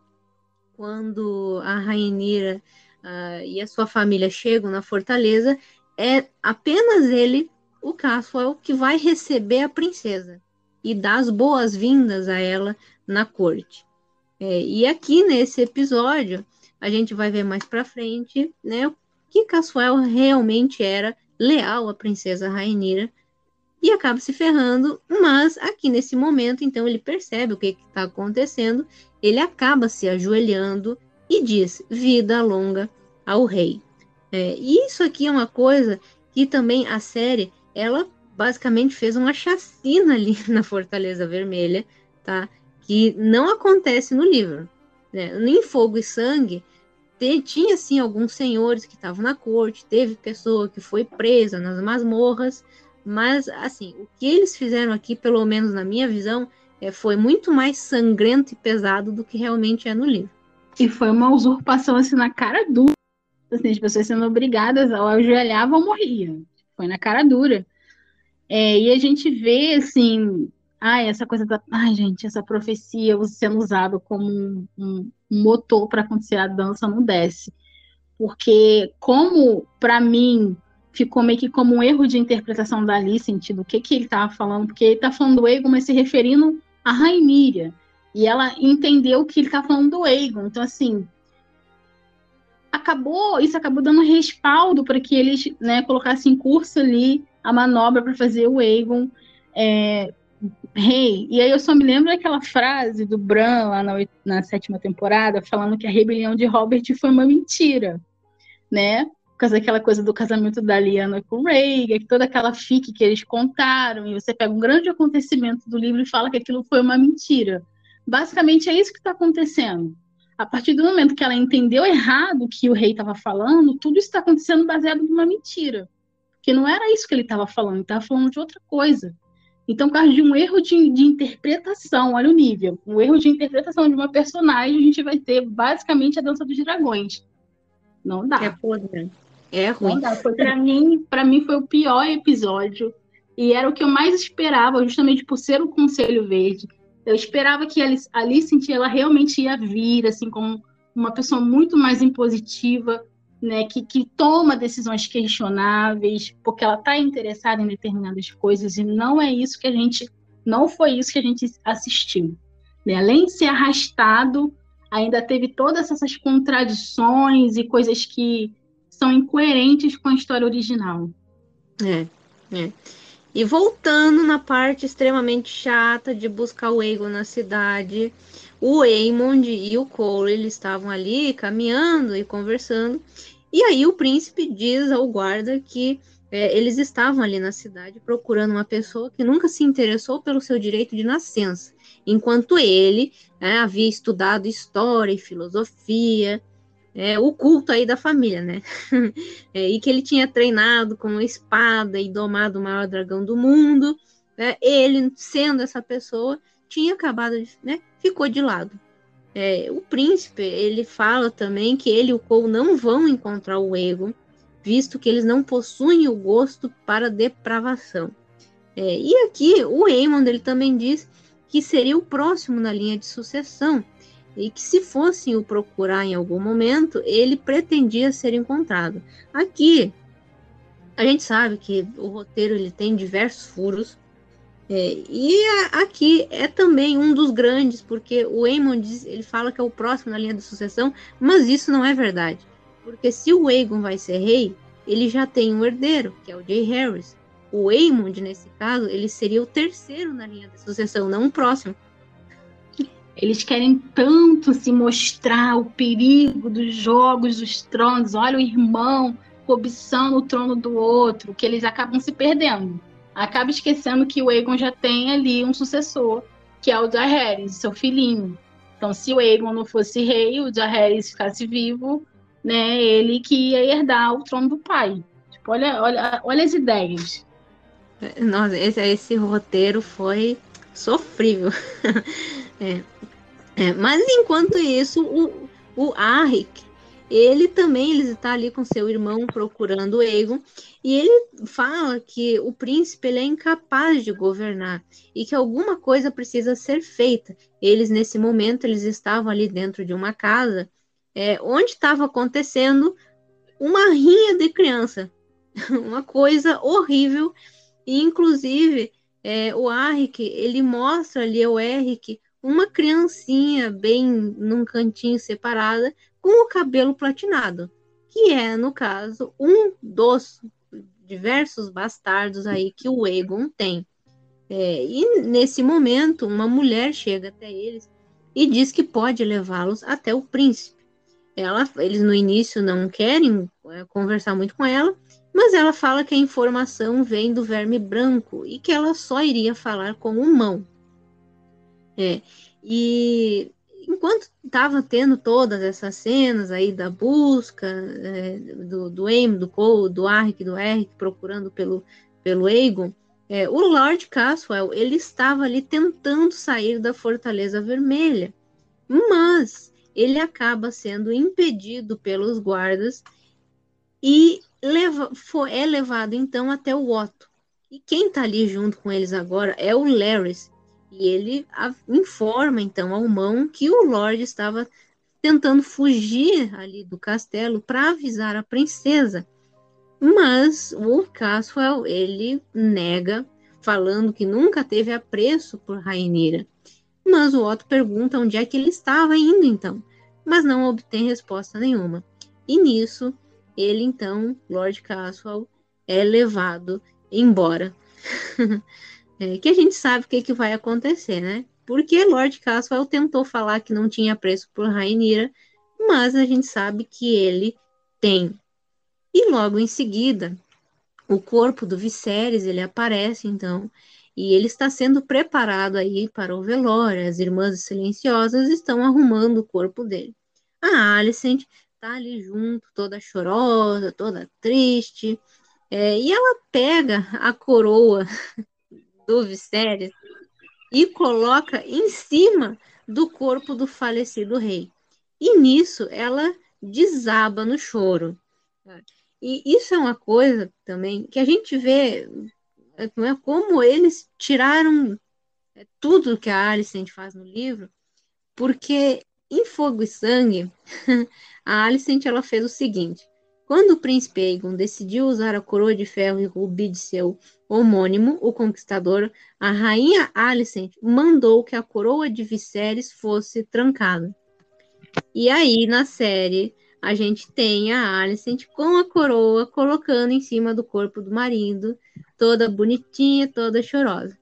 quando a Rhaenyra uh, e a sua família chegam na fortaleza, é apenas ele, o Caswell, que vai receber a princesa e dar as boas-vindas a ela na corte. É, e aqui nesse episódio, a gente vai ver mais pra frente, né, que Caswell realmente era leal à princesa Rhaenyra e acaba se ferrando, mas aqui nesse momento, então, ele percebe o que está acontecendo, ele acaba se ajoelhando e diz, vida longa ao rei. É, e isso aqui é uma coisa que também a série, ela basicamente fez uma chacina ali na Fortaleza Vermelha, tá? Que não acontece no livro, né? Em Fogo e Sangue, te, tinha sim alguns senhores que estavam na corte, teve pessoa que foi presa nas masmorras, mas assim, o que eles fizeram aqui, pelo menos na minha visão, é, foi muito mais sangrento e pesado do que realmente é no livro. E foi uma usurpação assim na cara dura, assim, as pessoas sendo obrigadas a ajoelhar ou morriam. Foi na cara dura. É, e a gente vê, assim, ai, essa coisa da. Ai, gente, essa profecia sendo usada como um, um motor para acontecer a dança não desce. Porque, como, para mim, ficou meio que como um erro de interpretação dali, sentido o que, que ele estava falando, porque ele está falando do Aegon, mas se referindo a Rhaenyra. E ela entendeu que ele está falando do Aegon. Então, assim, acabou, isso acabou dando respaldo para que eles, né, colocassem em curso ali a manobra para fazer o Aegon é, rei. E aí eu só me lembro daquela frase do Bran lá na, na sétima temporada, falando que a rebelião de Robert foi uma mentira, né? Por causa daquela coisa do casamento da Lyanna com o Rhaegar, toda aquela fique que eles contaram, e você pega um grande acontecimento do livro e fala que aquilo foi uma mentira. Basicamente é isso que está acontecendo. A partir do momento que ela entendeu errado o que o rei estava falando, tudo isso está acontecendo baseado numa mentira. Porque não era isso que ele estava falando, ele estava falando de outra coisa. Então, por causa de um erro de, de interpretação, olha o nível, um erro de interpretação de uma personagem, a gente vai ter basicamente a Dança dos Dragões. Não dá. É podre. É ruim. Não dá. Foi para mim, para mim foi o pior episódio e era o que eu mais esperava, justamente por ser o Conselho Verde. Eu esperava que a Alicent ela realmente ia vir assim como uma pessoa muito mais impositiva, né, que, que toma decisões questionáveis, porque ela está interessada em determinadas coisas, e não é isso que a gente, não foi isso que a gente assistiu. Né? Além de ser arrastado, ainda teve todas essas contradições e coisas que são incoerentes com a história original. É, é. E voltando na parte extremamente chata de buscar o Aegon na cidade, o Aemond e o Cole, eles estavam ali caminhando e conversando, e aí o príncipe diz ao guarda que é, eles estavam ali na cidade procurando uma pessoa que nunca se interessou pelo seu direito de nascença, enquanto ele é, havia estudado história e filosofia, é, o culto aí da família, né? É, e que ele tinha treinado com uma espada e domado o maior dragão do mundo. É, ele, sendo essa pessoa, tinha acabado, de, né? Ficou de lado. É, o príncipe, ele fala também que ele e o Cole não vão encontrar o Aegon, visto que eles não possuem o gosto para depravação. É, e aqui, o Aemond, ele também diz que seria o próximo na linha de sucessão, e que se fossem o procurar em algum momento, ele pretendia ser encontrado. Aqui, a gente sabe que o roteiro ele tem diversos furos, é, e a, aqui é também um dos grandes, porque o Aemond diz, ele fala que é o próximo na linha de sucessão, mas isso não é verdade, porque se o Aegon vai ser rei, ele já tem um herdeiro, que é o Jay Harris. O Aemond, nesse caso, ele seria o terceiro na linha de sucessão, não o próximo. Eles querem tanto se mostrar o perigo dos jogos dos tronos. Olha o irmão cobiçando o trono do outro, que eles acabam se perdendo. Acaba esquecendo que o Aegon já tem ali um sucessor, que é o Jaehaerys, seu filhinho. Então, se o Aegon não fosse rei, o Jaehaerys ficasse vivo, né, ele que ia herdar o trono do pai. Tipo, olha, olha, olha as ideias. Nossa, esse, esse roteiro foi sofrível. é. É, mas enquanto isso, o, o Arik, ele também ele está ali com seu irmão procurando o Aegon, e ele fala que o príncipe ele é incapaz de governar e que alguma coisa precisa ser feita. Eles, nesse momento, eles estavam ali dentro de uma casa é, onde estava acontecendo uma rinha de criança, uma coisa horrível, e inclusive é, o Arik, ele mostra ali ao Eric uma criancinha bem num cantinho separada com o cabelo platinado, que é, no caso, um dos diversos bastardos aí que o Aegon tem. É, e nesse momento, uma mulher chega até eles e diz que pode levá-los até o príncipe. Ela, eles no início não querem é, conversar muito com ela, mas ela fala que a informação vem do verme branco e que ela só iria falar com o mão. É, e enquanto estava tendo todas essas cenas aí da busca é, do, do Aemon, do Cole, do Arik, do Eric, procurando pelo, pelo Aegon, é, o Lord Caswell, ele estava ali tentando sair da Fortaleza Vermelha, mas ele acaba sendo impedido pelos guardas e leva, foi, é levado então até o Otto. E quem está ali junto com eles agora é o Larys. E ele a, informa então ao Mão que o Lorde estava tentando fugir ali do castelo para avisar a princesa. Mas o Caswell, ele nega, falando que nunca teve apreço por Rhaenyra. Mas o Otto pergunta onde é que ele estava indo então, mas não obtém resposta nenhuma. E nisso, ele então, Lord Caswell, é levado embora. é, que a gente sabe o que, que vai acontecer, né? Porque Lord Caswell tentou falar que não tinha preço por Rhaenyra, mas a gente sabe que ele tem. E logo em seguida, o corpo do Viserys, ele aparece então, e ele está sendo preparado aí para o velório. As irmãs silenciosas estão arrumando o corpo dele. A Alicent tá ali junto, toda chorosa, toda triste, é, e ela pega a coroa do Viserys e coloca em cima do corpo do falecido rei. E nisso ela desaba no choro. E isso é uma coisa também que a gente vê, não é, como eles tiraram tudo que a Alicent faz no livro, porque em Fogo e Sangue, a Alicent ela fez o seguinte: quando o príncipe Aegon decidiu usar a coroa de ferro e rubi de seu homônimo, o Conquistador, a rainha Alicent mandou que a coroa de Viserys fosse trancada. E aí, na série, a gente tem a Alicent com a coroa colocando em cima do corpo do marido, toda bonitinha, toda chorosa.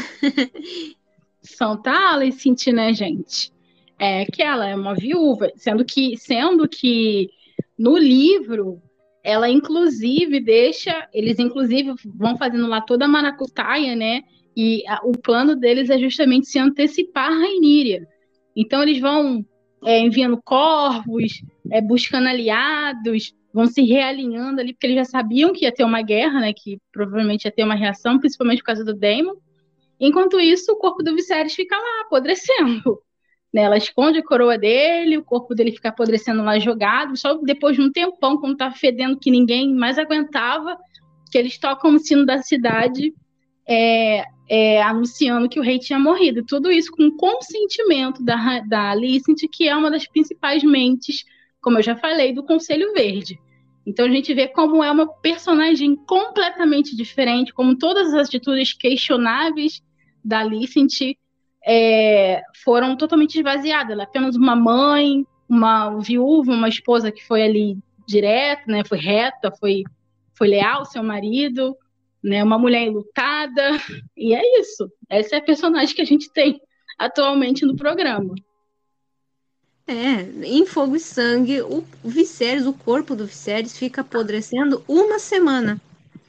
Santa Alicent, né, gente? É que ela é uma viúva, sendo que, sendo que no livro ela inclusive deixa, eles inclusive vão fazendo lá toda a maracutaia, né? E a, o plano deles é justamente se antecipar a Rhaenyra. Então eles vão é, enviando corvos, é, buscando aliados, vão se realinhando ali, porque eles já sabiam que ia ter uma guerra, né? Que provavelmente ia ter uma reação, principalmente por causa do Daemon. Enquanto isso, o corpo do Viserys fica lá, apodrecendo. Né? Ela esconde a coroa dele, o corpo dele fica apodrecendo lá jogado, só depois de um tempão, quando tá fedendo que ninguém mais aguentava, que eles tocam o sino da cidade, é, é, anunciando que o rei tinha morrido. Tudo isso com consentimento da, da Alicent, que é uma das principais mentes, como eu já falei, do Conselho Verde. Então a gente vê como é uma personagem completamente diferente, como todas as atitudes questionáveis da Alicent é, foram totalmente esvaziadas. Ela é apenas uma mãe, uma viúva, uma esposa que foi ali direto, né, foi reta, foi, foi leal ao seu marido, né, uma mulher enlutada, e é isso. Essa é a personagem que a gente tem atualmente no programa. É, em Fogo e Sangue, o Viserys, o corpo do Viserys fica apodrecendo uma semana.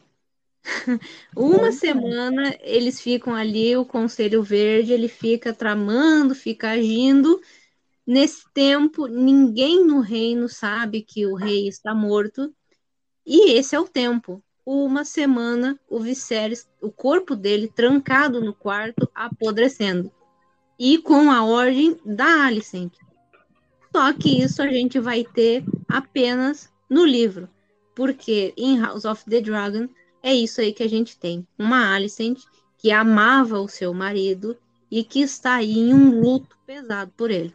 Uma semana eles ficam ali, o Conselho Verde, ele fica tramando, fica agindo, Nesse tempo, ninguém no reino sabe que o rei está morto, e esse é o tempo. Uma semana, o Viserys, o corpo dele trancado no quarto, apodrecendo. E com a ordem da Alicent. Só que isso a gente vai ter apenas no livro. Porque em House of the Dragon é isso aí que a gente tem. Uma Alicent que amava o seu marido e que está aí em um luto pesado por ele.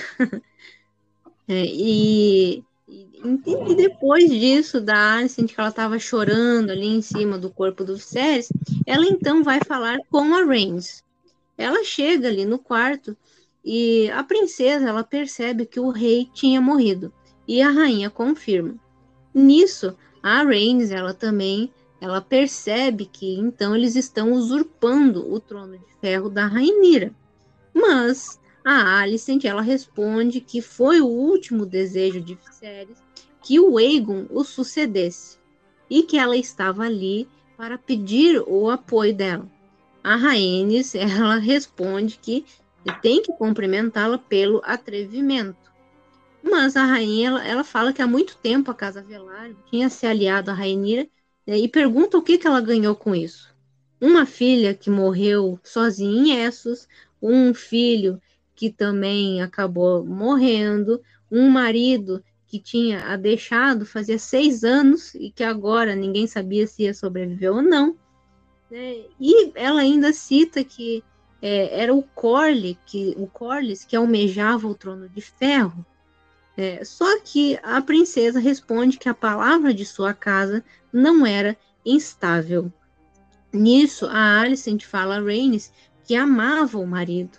É, e, e, e depois disso, da Alicent, que ela estava chorando ali em cima do corpo do Viserys, ela então vai falar com a Rhaenys. Ela chega ali no quarto e a princesa ela percebe que o rei tinha morrido e a rainha confirma. Nisso, a Rhaenys ela também ela percebe que então eles estão usurpando o trono de ferro da Rhaenyra. Mas a Alicent ela responde que foi o último desejo de Viserys que o Aegon o sucedesse e que ela estava ali para pedir o apoio dela. A Rhaenys ela responde que tem que cumprimentá-la pelo atrevimento. Mas a rainha ela, ela fala que há muito tempo a Casa Velaryon tinha se aliado à Rhaenyra, né, e pergunta o que, que ela ganhou com isso. Uma filha que morreu sozinha em Essos, um filho que também acabou morrendo, um marido que tinha a deixado fazia seis anos e que agora ninguém sabia se ia sobreviver ou não. Né? E ela ainda cita que é, era o Corlys que, o Corlys que almejava o trono de ferro. É, só que a princesa responde que a palavra de sua casa não era instável. Nisso, a Alicent fala a Rhaenys que amava o marido,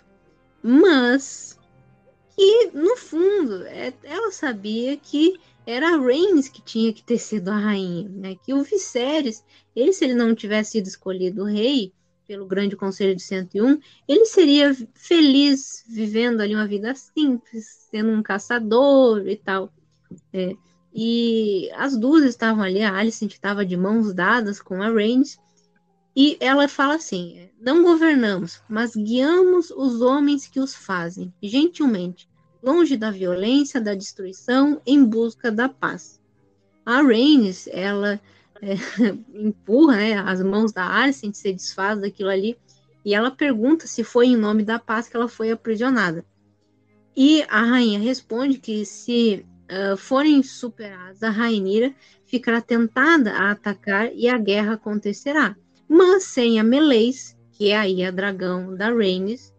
mas que, no fundo, é, ela sabia que era a Rhaenys que tinha que ter sido a rainha, né? Que o Viserys, ele, se ele não tivesse sido escolhido rei pelo Grande Conselho de cento e um, ele seria feliz vivendo ali uma vida simples, sendo um caçador e tal. É, e as duas estavam ali, a Alicent estava de mãos dadas com a Rhaenys, e ela fala assim: não governamos, mas guiamos os homens que os fazem, gentilmente, longe da violência, da destruição, em busca da paz. A Rhaenys, ela é, empurra, né, as mãos da Alicent, se desfaz daquilo ali, e ela pergunta se foi em nome da paz que ela foi aprisionada. E a rainha responde que se uh, forem superadas, a Rhaenyra ficará tentada a atacar e a guerra acontecerá. Mas sem a Meleys, que é aí a dragão da Rhaenys,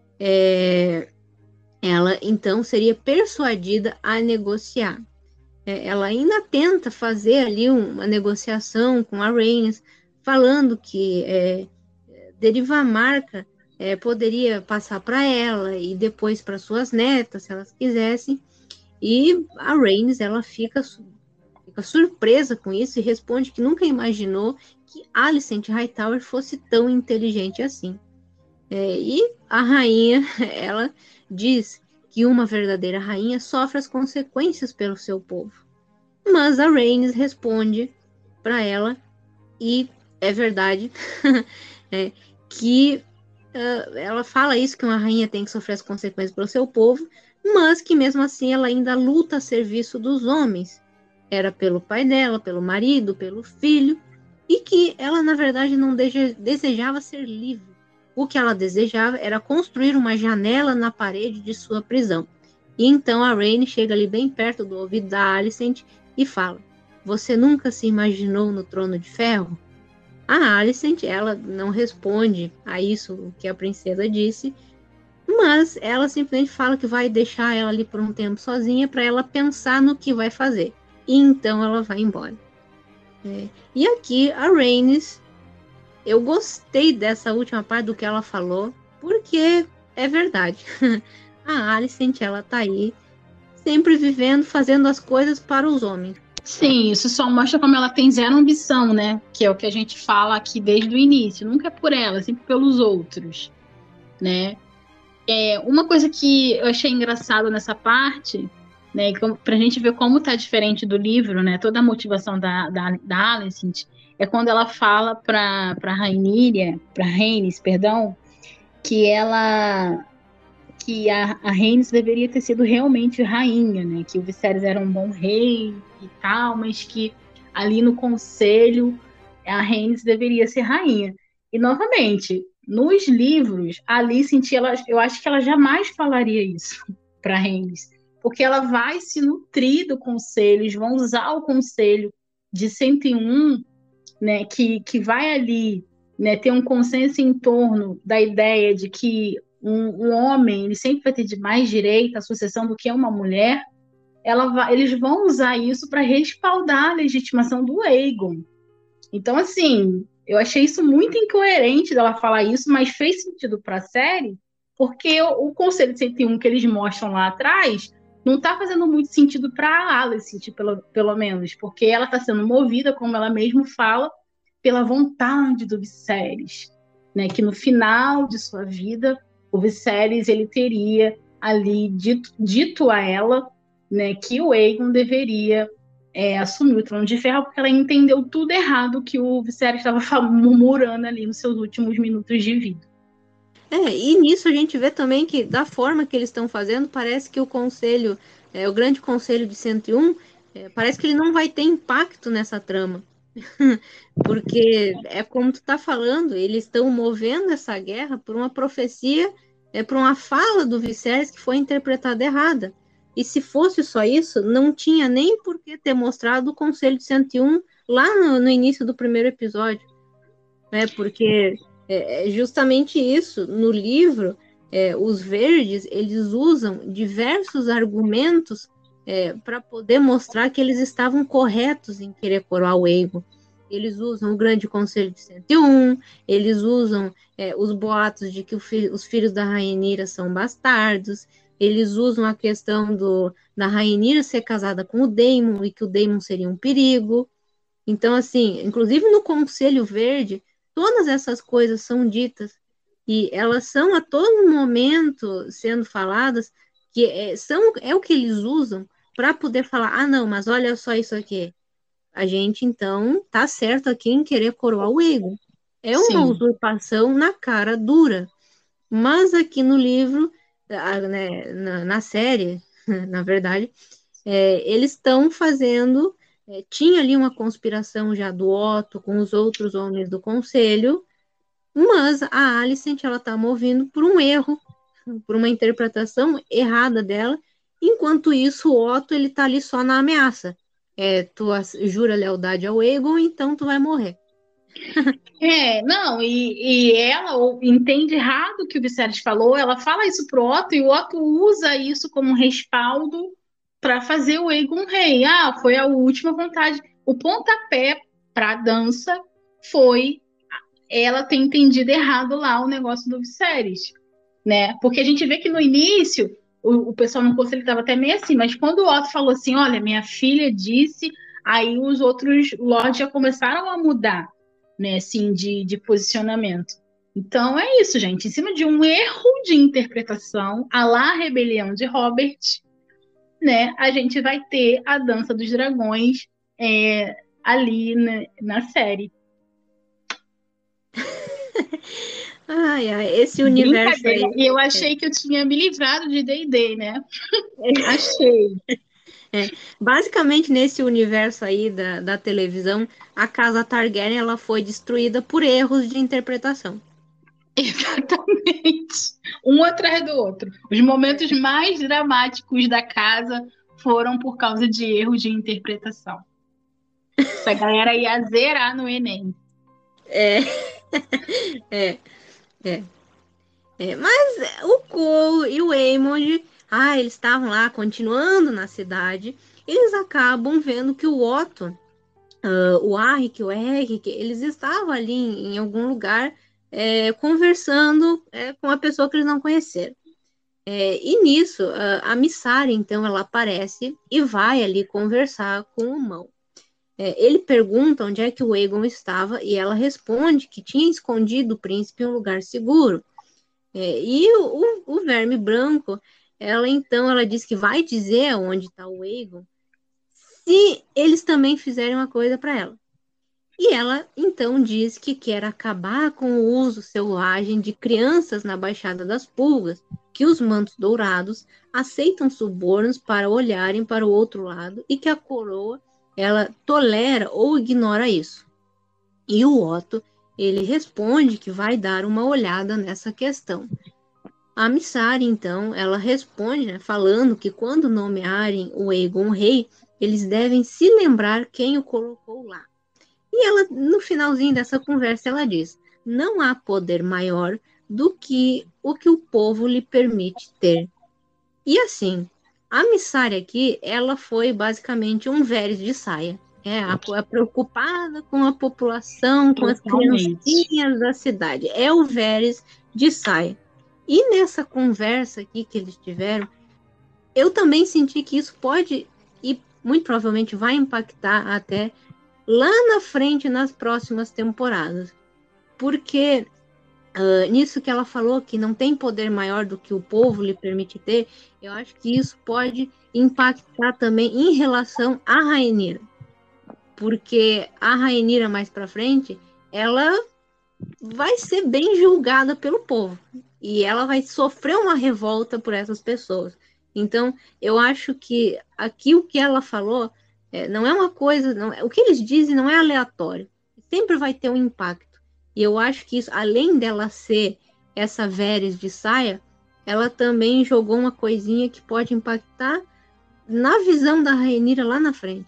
é, ela então seria persuadida a negociar. É, ela ainda tenta fazer ali uma negociação com a Rhaenys, falando que é, Derivamarca é, poderia passar para ela e depois para suas netas, se elas quisessem. E a Rhaenys ela fica, fica surpresa com isso e responde que nunca imaginou que Alicent Hightower fosse tão inteligente assim. É, e a rainha, ela diz que uma verdadeira rainha sofre as consequências pelo seu povo. Mas a Rhaenys responde para ela, e é verdade, é, que uh, ela fala isso, que uma rainha tem que sofrer as consequências pelo seu povo, mas que mesmo assim ela ainda luta a serviço dos homens. Era pelo pai dela, pelo marido, pelo filho, e que ela, na verdade, não desejava ser livre. O que ela desejava era construir uma janela na parede de sua prisão. E então a Rhaenys chega ali bem perto do ouvido da Alicent e fala: você nunca se imaginou no trono de ferro? A Alicent, ela não responde a isso que a princesa disse, mas ela simplesmente fala que vai deixar ela ali por um tempo sozinha para ela pensar no que vai fazer. E então ela vai embora. É. E aqui a Rhaenys, eu gostei dessa última parte do que ela falou, porque é verdade. A Alicent, ela tá aí, sempre vivendo, fazendo as coisas para os homens. Sim, isso só mostra como ela tem zero ambição, né? Que é o que a gente fala aqui desde o início. Nunca é por ela, sempre pelos outros, né? É, uma coisa que eu achei engraçado nessa parte, né? Pra gente ver como tá diferente do livro, né? Toda a motivação da, da, da Alicent é quando ela fala pra, pra Rhaenyra, pra Rhaenys, perdão, que ela que a, a Rhaenys deveria ter sido realmente rainha, né? Que o Viserys era um bom rei e tal, mas que ali no conselho a Rhaenys deveria ser rainha. E novamente, nos livros, a Alicent, ela, eu acho que ela jamais falaria isso para Rhaenys, porque ela vai se nutrir do conselho, eles vão usar o conselho de cento e um, né, que, que vai ali, né, ter um consenso em torno da ideia de que um, um homem ele sempre vai ter de mais direito à sucessão do que uma mulher. Ela vai, eles vão usar isso para respaldar a legitimação do Aegon. Então, assim, eu achei isso muito incoerente dela falar isso, mas fez sentido para a série, porque o, o Conselho de cento e um que eles mostram lá atrás não está fazendo muito sentido para a Alicent, pelo, pelo menos, porque ela está sendo movida, como ela mesma fala, pela vontade do Viserys, né? Que no final de sua vida, o Viserys ele teria ali dito, dito a ela, né, que o Aegon deveria é, assumir o Trono de Ferro, porque ela entendeu tudo errado que o Viserys estava murmurando ali nos seus últimos minutos de vida. É, e nisso a gente vê também que, da forma que eles estão fazendo, parece que o conselho, é, o grande conselho de cento e um, é, parece que ele não vai ter impacto nessa trama. Porque é como tu tá falando, eles estão movendo essa guerra por uma profecia, é por uma fala do Viserys que foi interpretada errada. E se fosse só isso, não tinha nem por que ter mostrado o Conselho de cento e um lá no, no início do primeiro episódio, né? Porque é justamente isso. No livro, é, os verdes, eles usam diversos argumentos é, para poder mostrar que eles estavam corretos em querer coroar o Aegon. Eles usam o Grande Conselho de cento e um, eles usam é, os boatos de que fi os filhos da Rhaenyra são bastardos, eles usam a questão do, da Rhaenyra ser casada com o Daemon e que o Daemon seria um perigo. Então, assim, inclusive no Conselho Verde, todas essas coisas são ditas e elas são a todo momento sendo faladas, que é, são, é o que eles usam para poder falar, ah, não, mas olha só isso aqui. A gente, então, tá certo aqui em querer coroar o Aegon. É uma Sim. usurpação na cara dura. Mas aqui no livro, né, na, na série, na verdade, é, eles estão fazendo... É, tinha ali uma conspiração já do Otto com os outros homens do conselho, mas a Alicent, ela tá movendo por um erro, por uma interpretação errada dela, enquanto isso o Otto, ele tá ali só na ameaça. É, tu jura lealdade ao Aegon, então tu vai morrer. É, não, e, e ela entende errado o que o Viserys falou, ela fala isso pro Otto, e o Otto usa isso como respaldo para fazer o Aegon rei. Ah, foi a última vontade. O pontapé para a dança foi ela ter entendido errado lá o negócio do Viserys, né? Porque a gente vê que no início o, o pessoal no conselho estava até meio assim, mas quando o Otto falou assim, olha, minha filha disse, aí os outros lords já começaram a mudar, né, assim, de, de posicionamento. Então é isso, gente. Em cima de um erro de interpretação, a lá rebelião de Robert, né, a gente vai ter a dança dos dragões é, ali na, na série. Ai, ai, esse universo aí. E eu achei é. que eu tinha me livrado de D e D, né? É. Achei. É, basicamente, nesse universo aí da, da televisão, a casa Targaryen ela foi destruída por erros de interpretação. Exatamente. Um atrás do outro. Os momentos mais dramáticos da casa foram por causa de erros de interpretação. Essa galera ia zerar no Enem. É, é, é. é. Mas o Cole e o Aemond, ah, eles estavam lá continuando na cidade, eles acabam vendo que o Otto, uh, o Arryk, o Eric, eles estavam ali em, em algum lugar é, conversando é, com uma pessoa que eles não conheceram. É, e nisso, a, a Missari, então, ela aparece e vai ali conversar com o Mão. É, ele pergunta onde é que o Aegon estava e ela responde que tinha escondido o príncipe em um lugar seguro. É, e o, o, o Verme Branco, ela então, ela diz que vai dizer onde está o Aegon se eles também fizerem uma coisa para ela. E ela então diz que quer acabar com o uso selvagem de crianças na Baixada das Pulgas, que os mantos dourados aceitam subornos para olharem para o outro lado e que a coroa ela tolera ou ignora isso. E o Otto, ele responde que vai dar uma olhada nessa questão. A Missari, então, ela responde, né, falando que quando nomearem o Aegon rei, eles devem se lembrar quem o colocou lá. E ela, no finalzinho dessa conversa, ela diz: não há poder maior do que o que o povo lhe permite ter. E assim, a Missari aqui, ela foi basicamente um Varys de saia. É, a, a preocupada com a população, com as Totalmente. criancinhas da cidade. É o Varys de saia. E nessa conversa aqui que eles tiveram, eu também senti que isso pode, e muito provavelmente vai impactar até lá na frente, nas próximas temporadas. Porque uh, nisso que ela falou, que não tem poder maior do que o povo lhe permite ter, eu acho que isso pode impactar também em relação à Rhaenyra. Porque a Rhaenyra mais para frente, ela vai ser bem julgada pelo povo. E ela vai sofrer uma revolta por essas pessoas. Então, eu acho que aqui o que ela falou é, não é uma coisa. Não, o que eles dizem não é aleatório. Sempre vai ter um impacto. E eu acho que isso, além dela ser essa Varys de saia, ela também jogou uma coisinha que pode impactar na visão da Rhaenyra lá na frente.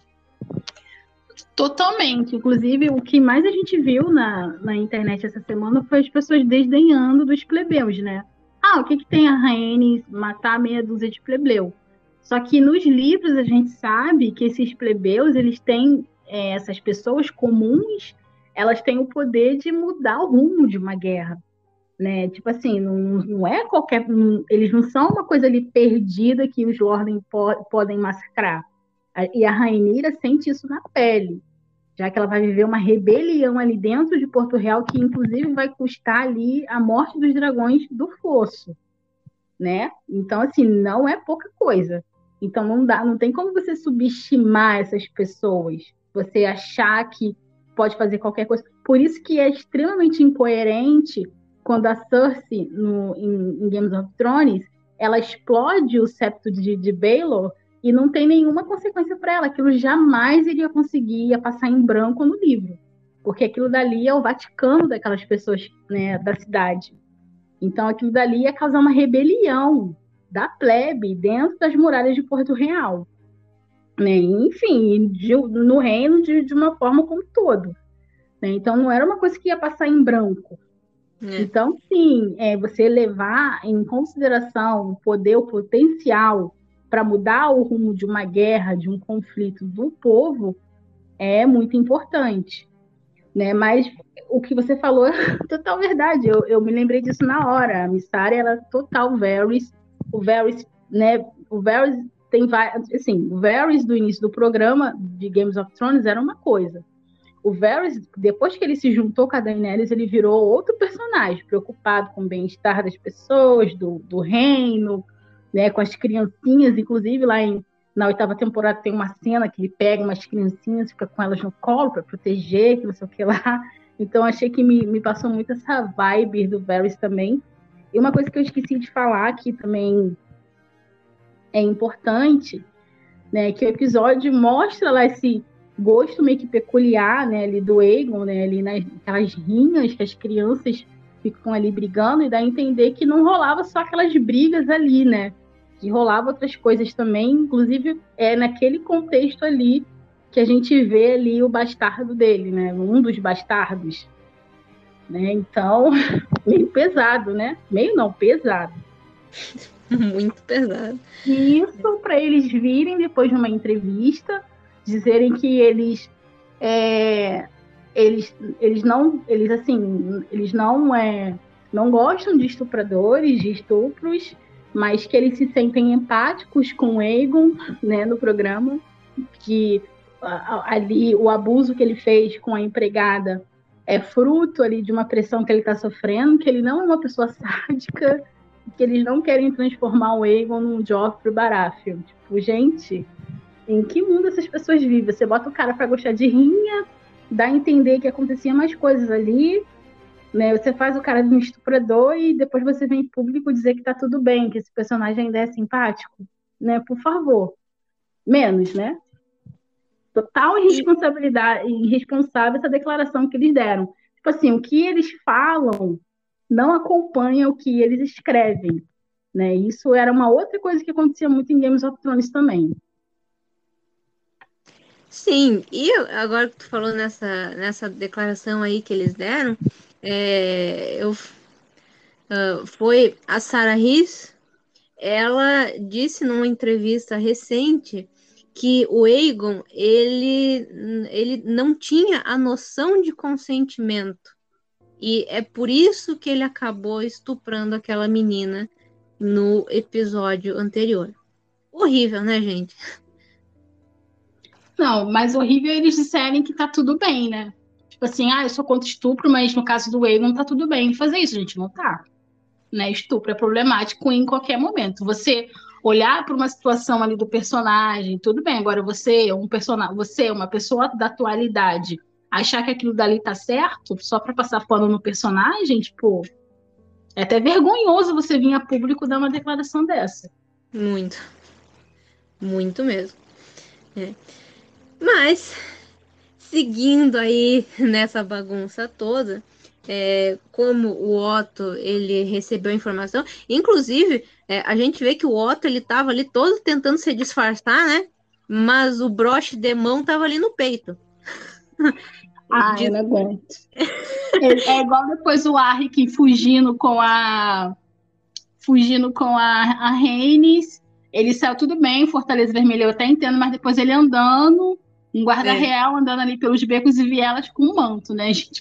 Totalmente. Inclusive, o que mais a gente viu na, na internet essa semana foi as pessoas desdenhando dos plebeus, né? Ah, o que, que tem a Rhaenys matar meia dúzia de plebeu? Só que nos livros a gente sabe que esses plebeus, eles têm, é, essas pessoas comuns, elas têm o poder de mudar o rumo de uma guerra, né? Tipo assim, não, não é qualquer... Não, eles não são uma coisa ali perdida que os Lorden po, podem massacrar. E a Rhaenyra sente isso na pele, já que ela vai viver uma rebelião ali dentro de Porto Real, que inclusive vai custar ali a morte dos dragões do fosso, né? Então, assim, não é pouca coisa. Então, não dá, não tem como você subestimar essas pessoas, você achar que pode fazer qualquer coisa. Por isso que é extremamente incoerente quando a Cersei, no, em, em Game of Thrones, ela explode o septo de, de Baelor e não tem nenhuma consequência para ela. Aquilo jamais iria conseguir ia passar em branco no livro, porque aquilo dali é o Vaticano daquelas pessoas, né, da cidade. Então, aquilo dali ia causar uma rebelião da plebe dentro das muralhas de Porto Real. Né? Enfim, de, no reino de, de uma forma como todo. Né? Então, não era uma coisa que ia passar em branco. É. Então, sim, é, você levar em consideração o poder, o potencial para mudar o rumo de uma guerra, de um conflito do povo, é muito importante. Né? Mas o que você falou é total verdade. Eu, eu me lembrei disso na hora. A Missari, ela é total Varys. O Varys, né? O Varys tem vários... Assim, o Varys do início do programa de Games of Thrones era uma coisa. O Varys, depois que ele se juntou com a Daenerys, ele virou outro personagem, preocupado com o bem-estar das pessoas, do, do reino, né, com as criancinhas. Inclusive, lá em, na oitava temporada tem uma cena que ele pega umas criancinhas, fica com elas no colo para proteger, que não sei o que lá. Então, achei que me, me passou muito essa vibe do Varys também. E uma coisa que eu esqueci de falar, que também é importante, né, que o episódio mostra lá esse gosto meio que peculiar, né, ali do Aegon, né, ali naquelas rinhas que as crianças ficam ali brigando, e dá a entender que não rolava só aquelas brigas ali, né, que rolava outras coisas também, inclusive é naquele contexto ali que a gente vê ali o bastardo dele, né, um dos bastardos, né, então, meio pesado, né, meio não, pesado. Muito pesado. E isso para eles virem depois de uma entrevista, dizerem que eles é, eles, eles não eles assim eles não é, não gostam de estupradores, de estupros, mas que eles se sentem empáticos com o Aegon, né, no programa, que ali o abuso que ele fez com a empregada é fruto ali de uma pressão que ele está sofrendo, que ele não é uma pessoa sádica, que eles não querem transformar o Aegon num Joffrey Baratheon. Tipo, gente, em que mundo essas pessoas vivem? Você bota o cara para gostar de rinha, dá a entender que acontecia mais coisas ali, né? Você faz o cara de um estuprador e depois você vem em público dizer que tá tudo bem, que esse personagem ainda é simpático, né? Por favor, menos, né? Total E, irresponsabilidade, irresponsável essa declaração que eles deram. Tipo assim, o que eles falam não acompanha o que eles escrevem, né? Isso era uma outra coisa que acontecia muito em Games of Thrones também. sim, e agora que tu falou nessa, nessa declaração aí que eles deram, é, eu, uh, foi a Sarah Rice, ela disse numa entrevista recente que o Aegon, ele, ele não tinha a noção de consentimento. E é por isso que ele acabou estuprando aquela menina no episódio anterior. Horrível, né, gente? Não, mas horrível é eles disserem que tá tudo bem, né? Tipo assim, ah, eu sou contra estupro, mas no caso do Aegon tá tudo bem fazer isso, gente, não tá. Né? Estupro é problemático em qualquer momento. Você olhar para uma situação ali do personagem, tudo bem. Agora você, um personagem, você, uma pessoa da atualidade, achar que aquilo dali tá certo só para passar pano no personagem, tipo, é até vergonhoso você vir a público dar uma declaração dessa. Muito, muito mesmo. É. Mas, seguindo aí nessa bagunça toda, é, como o Otto ele recebeu a informação, inclusive é, a gente vê que o Otto ele estava ali todo tentando se disfarçar, né? Mas o broche de mão estava ali no peito. Ah, eu Diz- não aguento. É, é igual depois o Arryk fugindo com a fugindo com a, a Rhaenys. Ele saiu tudo bem, Fortaleza Vermelha eu até entendo, mas depois ele andando, um guarda é, real andando ali pelos becos e vielas com um manto, né, gente?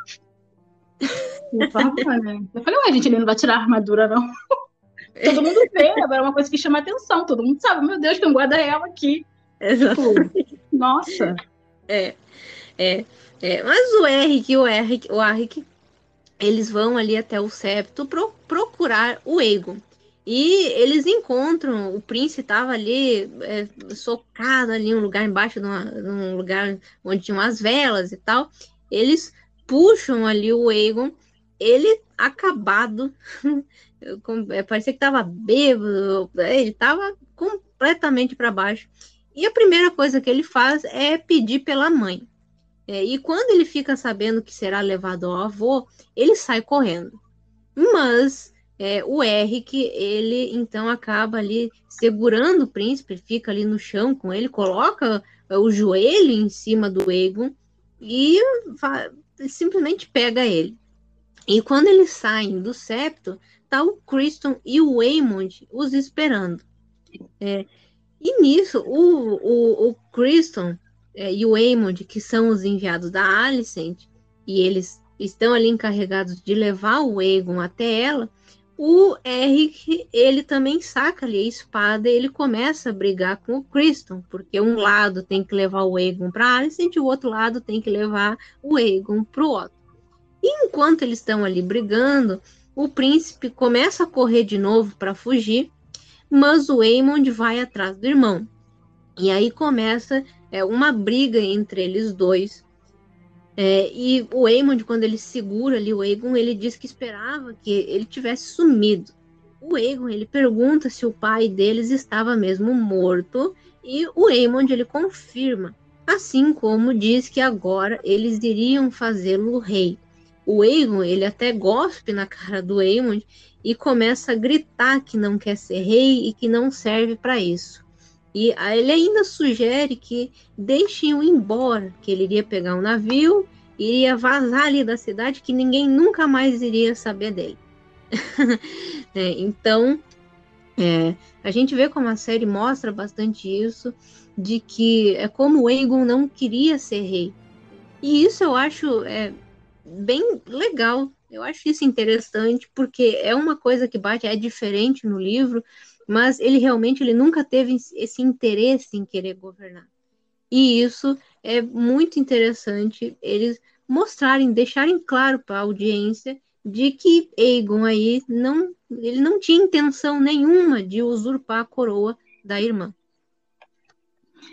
Por favor, né? Eu falei, ué, gente, ele não vai tirar a armadura, não. Todo mundo vê, agora é uma coisa que chama atenção, todo mundo sabe, meu Deus, tem um guarda real aqui. Tipo, nossa. é, é, é. Mas o Eric, o Eric, o Eric, eles vão ali até o septo pro, procurar o Aegon. E eles encontram, o príncipe estava ali é, socado ali em um lugar embaixo de, uma, de um lugar onde tinham as velas e tal. Eles puxam ali o Aegon, ele acabado, é, parecia que estava bêbado, ele estava completamente para baixo. E a primeira coisa que ele faz é pedir pela mãe. É, e quando ele fica sabendo que será levado ao avô, ele sai correndo. Mas é, o Eric, ele então acaba ali segurando o príncipe, fica ali no chão com ele, coloca é, o joelho em cima do Aegon e vai, simplesmente pega ele. E quando eles saem do septo, tá o Criston e o Aemond os esperando. É, e nisso, o, o, o Criston é, e o Aemond, que são os enviados da Alicent, e eles estão ali encarregados de levar o Aegon até ela, o Eric, ele também saca ali a espada e ele começa a brigar com o Criston, porque um lado tem que levar o Aegon para Alicent e o outro lado tem que levar o Aegon para o Otto. E enquanto eles estão ali brigando, o príncipe começa a correr de novo para fugir, mas o Aemond vai atrás do irmão. E aí começa é, uma briga entre eles dois. É, e o Aemond, quando ele segura ali o Aegon, ele diz que esperava que ele tivesse sumido. O Aegon, ele pergunta se o pai deles estava mesmo morto, e o Aemond, ele confirma, assim como diz que agora eles iriam fazê-lo rei. O Aegon, ele até gospe na cara do Aemond e começa a gritar que não quer ser rei e que não serve para isso. E ele ainda sugere que deixem-o embora, que ele iria pegar um navio, iria vazar ali da cidade, que ninguém nunca mais iria saber dele. É, então, é, a gente vê como a série mostra bastante isso, de que é como o Aegon não queria ser rei. E isso eu acho é, bem legal. Eu acho isso interessante, porque é uma coisa que bate, é diferente no livro, mas ele realmente ele nunca teve esse interesse em querer governar. E isso é muito interessante, eles mostrarem, deixarem claro para a audiência de que Aegon aí não, ele não tinha intenção nenhuma de usurpar a coroa da irmã. É,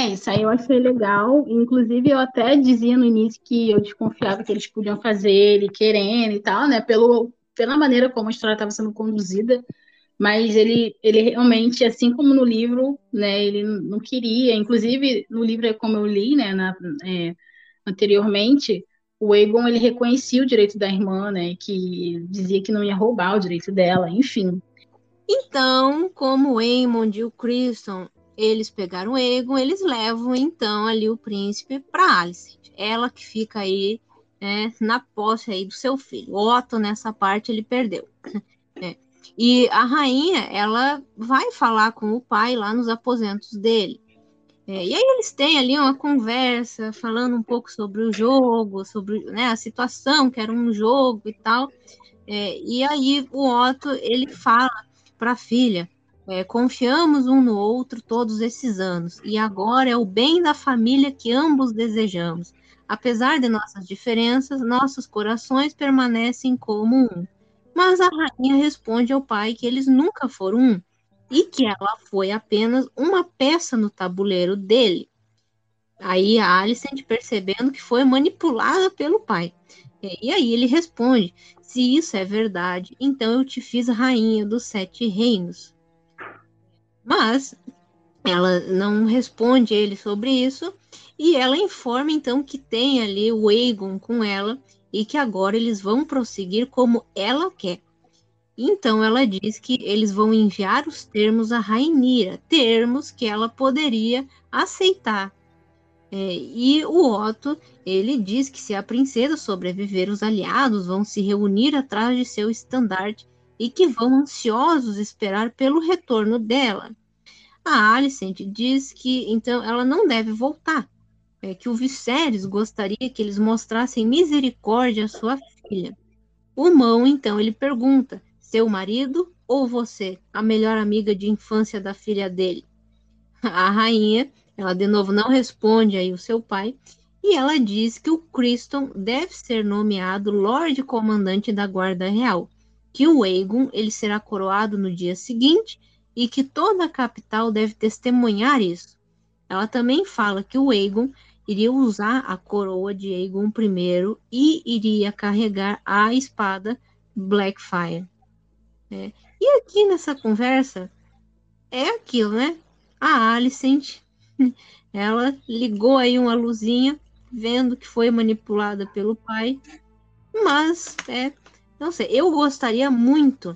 É, isso aí eu achei legal. Inclusive, eu até dizia no início que eu desconfiava que eles podiam fazer ele querendo e tal, né? Pelo, pela maneira como a história estava sendo conduzida. Mas ele, ele realmente, assim como no livro, né? Ele não queria. Inclusive, no livro, é como eu li, né? Na, é, anteriormente, o Aegon, ele reconhecia o direito da irmã, né? Que dizia que não ia roubar o direito dela, enfim. Então, como o Aemond e o Criston, eles pegaram o Aegon, eles levam então ali o príncipe para Alicent. Ela que fica aí, né, na posse aí do seu filho. O Otto, nessa parte, ele perdeu. Né? E a rainha, ela vai falar com o pai lá nos aposentos dele. É, e aí eles têm ali uma conversa, falando um pouco sobre o jogo, sobre, né, a situação, que era um jogo e tal. É, e aí o Otto, ele fala para a filha, é, confiamos um no outro todos esses anos, e agora é o bem da família que ambos desejamos. Apesar de nossas diferenças, nossos corações permanecem como um. Mas a rainha responde ao pai que eles nunca foram um, e que ela foi apenas uma peça no tabuleiro dele. Aí a Alicent, percebendo que foi manipulada pelo pai. E aí ele responde: se isso é verdade, então eu te fiz rainha dos sete reinos. Mas ela não responde ele sobre isso, e ela informa então que tem ali o Aegon com ela e que agora eles vão prosseguir como ela quer. Então ela diz que eles vão enviar os termos a Rhaenyra, termos que ela poderia aceitar. É, e o Otto, ele diz que se a princesa sobreviver, os aliados vão se reunir atrás de seu estandarte e que vão ansiosos esperar pelo retorno dela. A Alicent diz que então ela não deve voltar, é, que o Viserys gostaria que eles mostrassem misericórdia à sua filha. O Mão, então, ele pergunta: seu marido ou você, a melhor amiga de infância da filha dele? A rainha, ela de novo não responde aí o seu pai, e ela diz que o Criston deve ser nomeado Lorde Comandante da Guarda Real, que o Aegon ele será coroado no dia seguinte e que toda a capital deve testemunhar isso. Ela também fala que o Aegon iria usar a coroa de Aegon I e iria carregar a espada Blackfyre. Né? E aqui nessa conversa é aquilo, né? A Alicent, ela ligou aí uma luzinha, vendo que foi manipulada pelo pai, mas, é, não sei, eu gostaria muito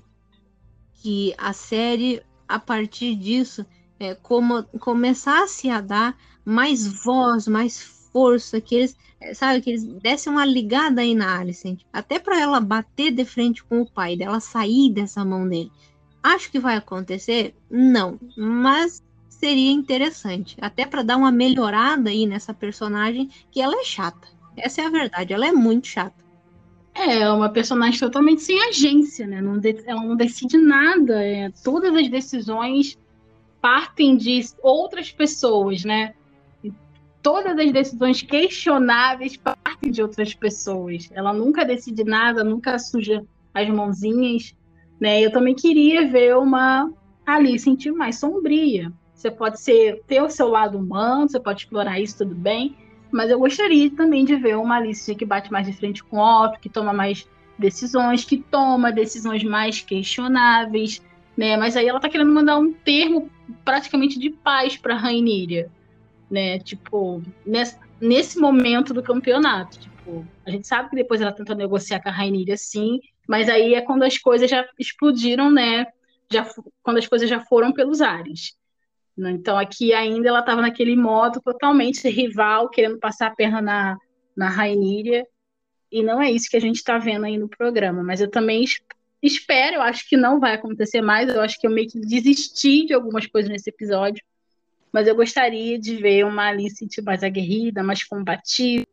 que a série, a partir disso, é, como, começasse a dar mais voz, mais força, que eles, é, sabe, que eles dessem uma ligada aí na Alicent, até para ela bater de frente com o pai, dela sair dessa mão dele. Acho que vai acontecer? Não, mas seria interessante, até para dar uma melhorada aí nessa personagem, que ela é chata. Essa é a verdade, ela é muito chata. É uma personagem totalmente sem agência, né? Não de- ela não decide nada. É, todas as decisões partem de outras pessoas, né? E todas as decisões questionáveis partem de outras pessoas. Ela nunca decide nada, nunca suja as mãozinhas, né? Eu também queria ver uma Alicent mais sombria. Você pode ser ter o seu lado humano, você pode explorar isso tudo bem, mas eu gostaria também de ver uma Alicent que bate mais de frente com o Otto, que toma mais decisões, que toma decisões mais questionáveis, né? Mas aí ela tá querendo mandar um termo praticamente de paz para Rhaenyra, né? Tipo, nesse, nesse momento do campeonato, tipo, a gente sabe que depois ela tenta negociar com a Rhaenyra, sim, mas aí é quando as coisas já explodiram, né? Já, quando as coisas já foram pelos ares. Né? Então aqui ainda ela estava naquele modo totalmente rival, querendo passar a perna na, na Rhaenyra, e não é isso que a gente está vendo aí no programa. Mas eu também espero, eu acho que não vai acontecer mais, eu acho que eu meio que desisti de algumas coisas nesse episódio, mas eu gostaria de ver uma Alicent mais aguerrida, mais combativa,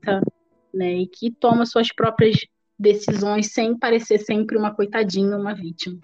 né, e que toma suas próprias decisões sem parecer sempre uma coitadinha, uma vítima.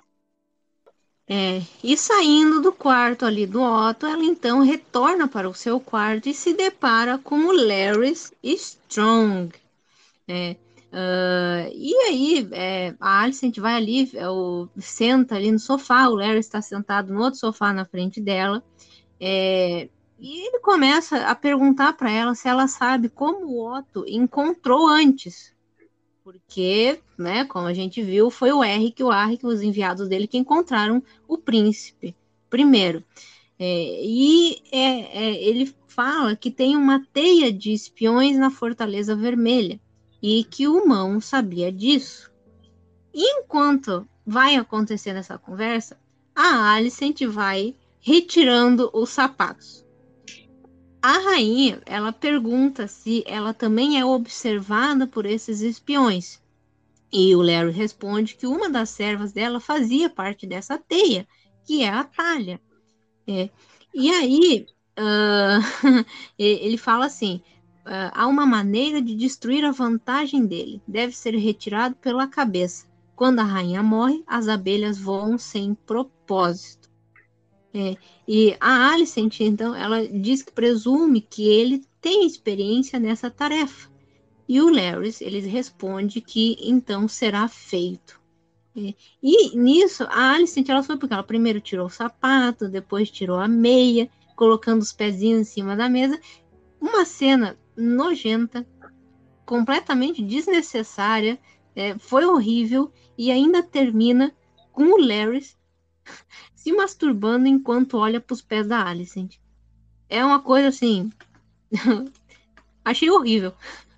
É, e saindo do quarto ali do Otto, ela então retorna para o seu quarto e se depara com o Larys Strong. É, uh, e aí é, a Alicent vai ali, é, o, senta ali no sofá, o Larry está sentado no outro sofá na frente dela, é, E ele começa a perguntar para ela se ela sabe como o Otto encontrou antes. Porque, né, como a gente viu, foi o Eric e o Arik, os enviados dele, que encontraram o príncipe primeiro. É, e é, é, ele fala que tem uma teia de espiões na Fortaleza Vermelha e que o Mão sabia disso. E enquanto vai acontecendo essa conversa, a Alicent vai retirando os sapatos. A rainha, ela pergunta se ela também é observada por esses espiões. E o Larry responde que uma das servas dela fazia parte dessa teia, que é a Talha. É. E aí, uh, ele fala assim, uh, há uma maneira de destruir a vantagem dele. Deve ser retirado pela cabeça. Quando a rainha morre, as abelhas voam sem propósito. É, e a Alicent, então, ela diz que presume que ele tem experiência nessa tarefa. E o Larry, ele responde que então será feito. É, e nisso, a Alicent, ela foi porque ela primeiro tirou o sapato, depois tirou a meia, colocando os pezinhos em cima da mesa. Uma cena nojenta, completamente desnecessária, é, foi horrível, e ainda termina com o Larry se masturbando enquanto olha para os pés da Alicent. É uma coisa assim. Achei horrível.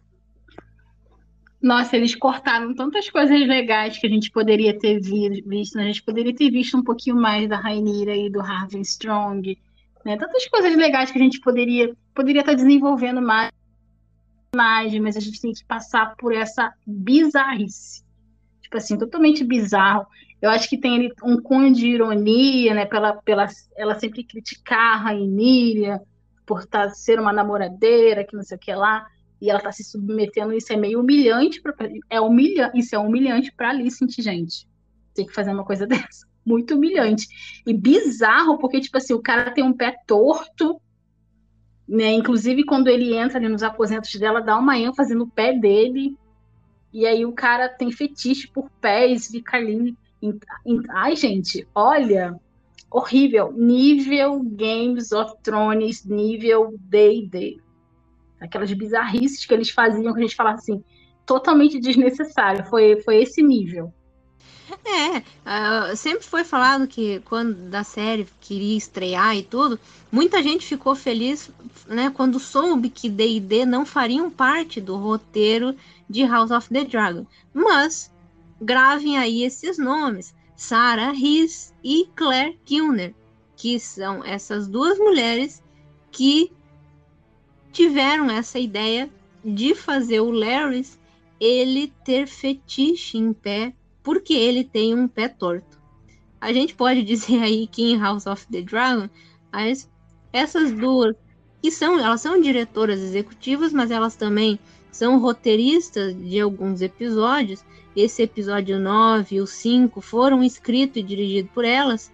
Nossa, eles cortaram tantas coisas legais que a gente poderia ter visto, né? A gente poderia ter visto um pouquinho mais da Rhaenyra e do Harvey Strong, né? Tantas coisas legais que a gente poderia poderia estar desenvolvendo mais, mas a gente tem que passar por essa bizarrice. Tipo assim, totalmente bizarro. Eu acho que tem ali um cunho de ironia, né? Pela, pela ela sempre criticar a Rhaenyra por tá, ser uma namoradeira, que não sei o que lá, e ela tá se submetendo, isso é meio humilhante, pra, é humilha, isso é humilhante pra Alicent, gente. Tem que fazer uma coisa dessa. Muito humilhante. E bizarro, porque, tipo assim, o cara tem um pé torto, né? Inclusive, quando ele entra ali nos aposentos dela, dá uma ênfase no pé dele, e aí o cara tem fetiche por pés, fica ali. Em, em, ai, gente, olha, horrível. Nível Games of Thrones, nível D e D. Aquelas bizarrices que eles faziam, que a gente falava assim, totalmente desnecessário. Foi, foi esse nível. É, uh, sempre foi falado que quando da série queria estrear e tudo, muita gente ficou feliz, né, quando soube que D e D não fariam parte do roteiro de House of the Dragon. Mas gravem aí esses nomes: Sarah Rhys e Claire Kilner, que são essas duas mulheres que tiveram essa ideia de fazer o Larrys ele ter fetiche em pé, porque ele tem um pé torto. A gente pode dizer aí que em House of the Dragon, as, essas duas, que são, elas são diretoras executivas, mas elas também são roteiristas de alguns episódios. Esse episódio nove e o cinco foram escritos e dirigidos por elas.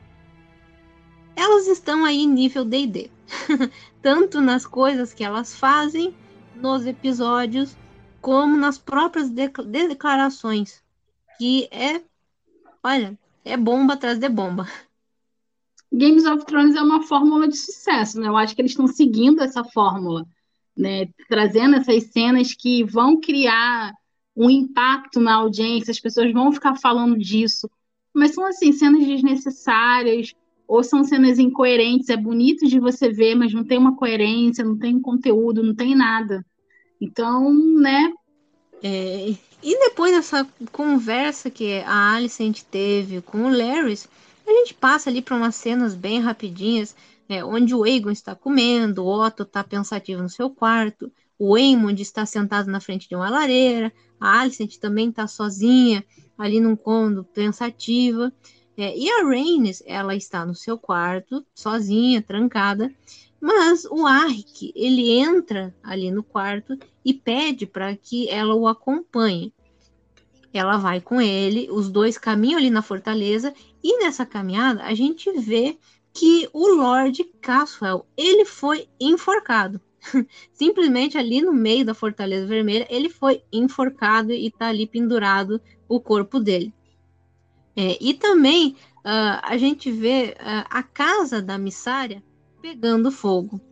Elas estão aí em nível D e D. Tanto nas coisas que elas fazem nos episódios, como nas próprias declarações. Que é, olha, é bomba atrás de bomba. Games of Thrones é uma fórmula de sucesso, né? Eu acho que eles estão seguindo essa fórmula, né? Trazendo essas cenas que vão criar um impacto na audiência, as pessoas vão ficar falando disso, mas são assim, cenas desnecessárias, ou são cenas incoerentes, é bonito de você ver, mas não tem uma coerência, não tem conteúdo, não tem nada. Então, né? É, e depois dessa conversa que a Alicent teve com o Larrys, a gente passa ali para umas cenas bem rapidinhas, é, onde o Aegon está comendo, o Otto está pensativo no seu quarto, o Aemond está sentado na frente de uma lareira, a Alicent também está sozinha ali num cômodo pensativa, é, e a Rhaenys, ela está no seu quarto, sozinha, trancada, mas o Arik, ele entra ali no quarto e pede para que ela o acompanhe. Ela vai com ele, os dois caminham ali na fortaleza, e nessa caminhada a gente vê que o Lord Caswell, ele foi enforcado. Simplesmente ali no meio da Fortaleza Vermelha, ele foi enforcado e tá ali pendurado o corpo dele. É, e também uh, a gente vê uh, a casa da Missária pegando fogo.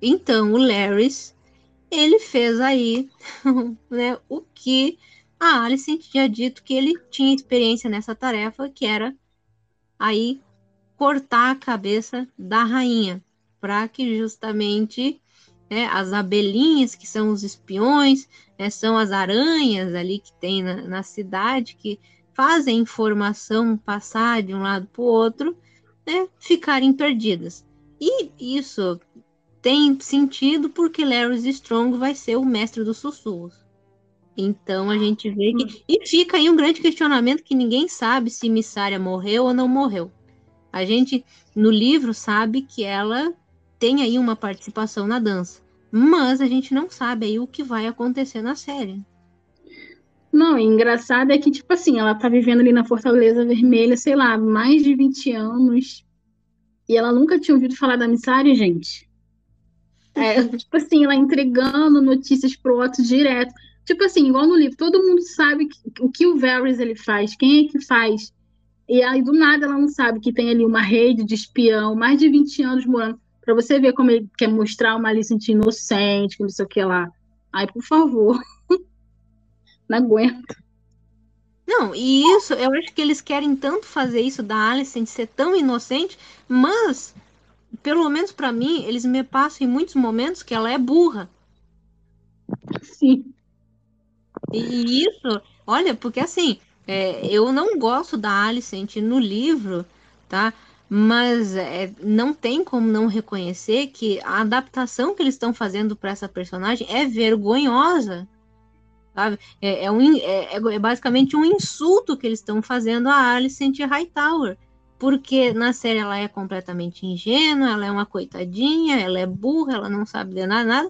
Então, o Larrys, ele fez aí né, o que a Alicent tinha dito que ele tinha experiência nessa tarefa, que era aí cortar a cabeça da rainha, para que justamente né, as abelhinhas, que são os espiões, né, são as aranhas ali que tem na, na cidade, que fazem a informação passar de um lado para o outro, né, ficarem perdidas. E isso tem sentido porque Larry Strong vai ser o mestre dos sussurros. Então a gente vê que. E fica aí um grande questionamento que ninguém sabe se Missária morreu ou não morreu. A gente, no livro, sabe que ela tem aí uma participação na dança. Mas a gente não sabe aí o que vai acontecer na série. Não, e engraçado é que, tipo assim, ela tá vivendo ali na Fortaleza Vermelha, sei lá, mais de vinte anos. E ela nunca tinha ouvido falar da Missária, gente. É, tipo assim, ela entregando notícias pro Otto direto. Tipo assim, igual no livro, todo mundo sabe que, o que o Varys ele faz, quem é que faz. E aí, do nada, ela não sabe que tem ali uma rede de espião, mais de vinte anos morando. Pra você ver como ele quer mostrar uma Alicent inocente, que não sei o que lá. Ai, por favor. Não aguento. Não, e isso, eu acho que eles querem tanto fazer isso da Alicent ser tão inocente, mas, pelo menos para mim, eles me passam em muitos momentos que ela é burra. Sim. E isso, olha, porque assim, é, eu não gosto da Alicent no livro, tá? Mas é, não tem como não reconhecer que a adaptação que eles estão fazendo para essa personagem é vergonhosa, sabe? É, é, um, é, é basicamente um insulto que eles estão fazendo a Alicent Hightower, porque na série ela é completamente ingênua, ela é uma coitadinha, ela é burra, ela não sabe de nada, nada.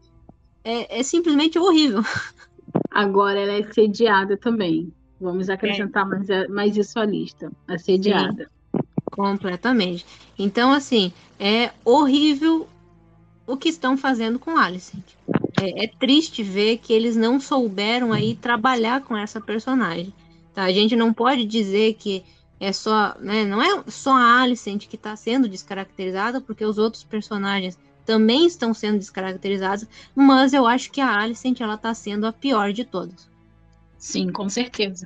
É, é simplesmente horrível. Agora ela é assediada também. Vamos É, acrescentar mais, mais isso à lista. sim. Assediada. Completamente. Então, assim, é horrível o que estão fazendo com Alicent. É, é triste ver que eles não souberam aí trabalhar com essa personagem. Tá? A gente não pode dizer que é só, né, não é só a Alicent que está sendo descaracterizada, porque os outros personagens também estão sendo descaracterizados, mas eu acho que a Alicent ela está sendo a pior de todas. Sim, com certeza.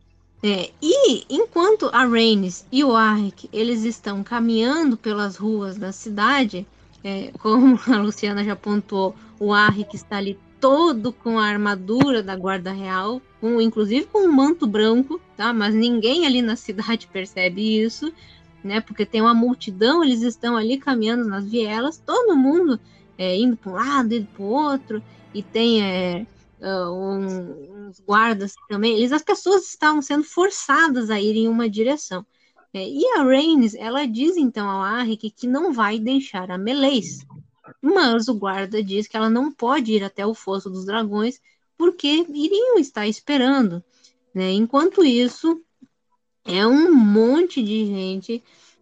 É, e enquanto a Rhaenys e o Arryk eles estão caminhando pelas ruas da cidade, é, como a Luciana já apontou, o Arryk está ali todo com a armadura da Guarda Real, com, inclusive com um manto branco, tá? Mas ninguém ali na cidade percebe isso, né? Porque tem uma multidão, eles estão ali caminhando nas vielas, todo mundo é, indo para um lado, indo para o outro, e tem é, uh, um, uns guardas também. Eles, as pessoas estavam sendo forçadas a ir em uma direção. É, e a Rhaenys, ela diz então ao Arryk que não vai deixar a Meleys. Mas o guarda diz que ela não pode ir até o Fosso dos Dragões porque iriam estar esperando. Né? Enquanto isso, é um monte de gente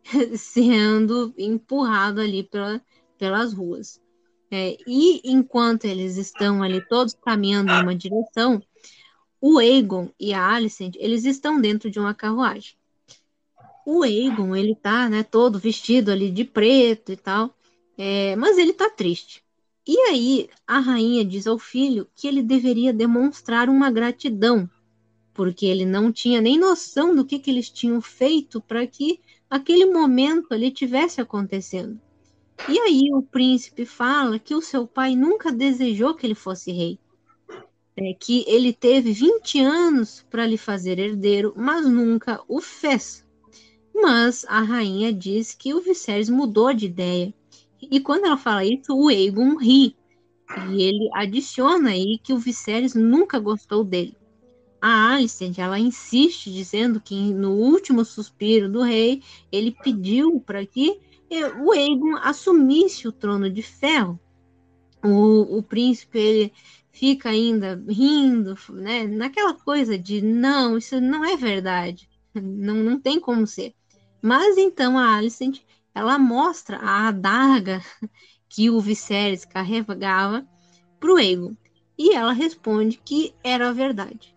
sendo empurrado ali pela, pelas ruas. É, e enquanto eles estão ali todos caminhando em uma direção, o Aegon e a Alicent, eles estão dentro de uma carruagem. O Aegon, ele tá, né, todo vestido ali de preto e tal, é, mas ele tá triste. E aí a rainha diz ao filho que ele deveria demonstrar uma gratidão, porque ele não tinha nem noção do que, que eles tinham feito para que aquele momento ali tivesse acontecendo. E aí o príncipe fala que o seu pai nunca desejou que ele fosse rei, é, que ele teve vinte anos para lhe fazer herdeiro, mas nunca o fez. Mas a rainha diz que o Viserys mudou de ideia. E quando ela fala isso, o Aegon ri. E ele adiciona aí que o Viserys nunca gostou dele. A Alicent, ela insiste dizendo que no último suspiro do rei, ele pediu para que o Aegon assumisse o trono de ferro. O, o príncipe, ele fica ainda rindo, né, naquela coisa de não, isso não é verdade, não, não tem como ser. Mas então a Alicent, ela mostra a adaga que o Viserys carregava para o Aegon, e ela responde que era verdade.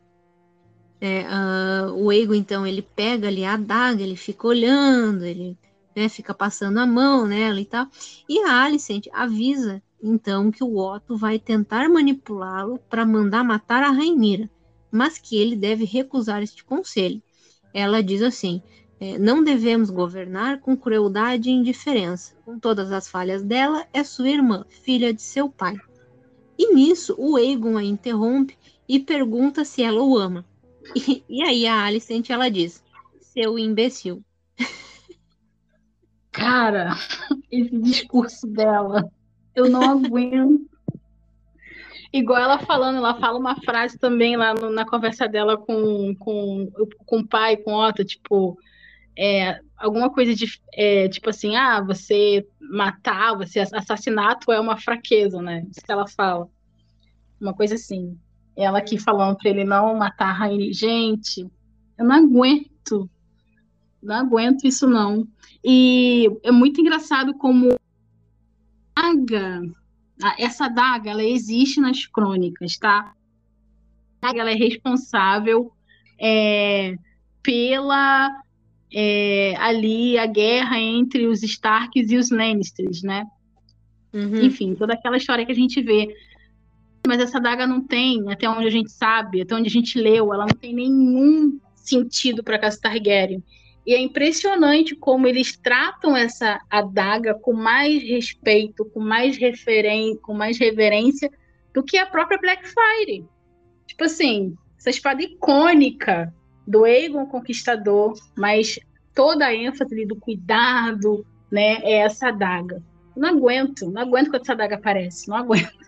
É, uh, o Aegon, então, ele pega ali a adaga, ele fica olhando, ele né, fica passando a mão nela e tal, e a Alicent avisa então que o Otto vai tentar manipulá-lo para mandar matar a Rhaenyra, mas que ele deve recusar este conselho. Ela diz assim: é, não devemos governar com crueldade e indiferença. Com todas as falhas dela, é sua irmã, filha de seu pai. E nisso, o Aegon a interrompe e pergunta se ela o ama. E, e aí a Alicent, ela diz: seu imbecil. Cara, esse discurso dela, eu não aguento. Igual ela falando, ela fala uma frase também lá no- na conversa dela com, com, com o pai, com o Otto, tipo, é, alguma coisa de, é, tipo assim, ah, você matar, você assassinato é uma fraqueza, né? Isso que ela fala. Uma coisa assim. Ela aqui falando pra ele não matar a Rainha. Gente, eu não aguento. Não aguento isso, não. E é muito engraçado como a daga, essa daga, ela existe nas crônicas, tá? A daga, ela é responsável é, pela é, ali a guerra entre os Starks e os Lannisters, né? Uhum. Enfim, toda aquela história que a gente vê. Mas essa daga não tem, até onde a gente sabe, até onde a gente leu, ela não tem nenhum sentido para casa Targaryen. E é impressionante como eles tratam essa adaga com mais respeito, com mais referen com mais reverência do que a própria Blackfyre. Tipo assim, essa espada icônica do Aegon Conquistador, mas toda a ênfase ali do cuidado, né, é essa adaga. Não aguento, não aguento quando essa adaga aparece, não aguento.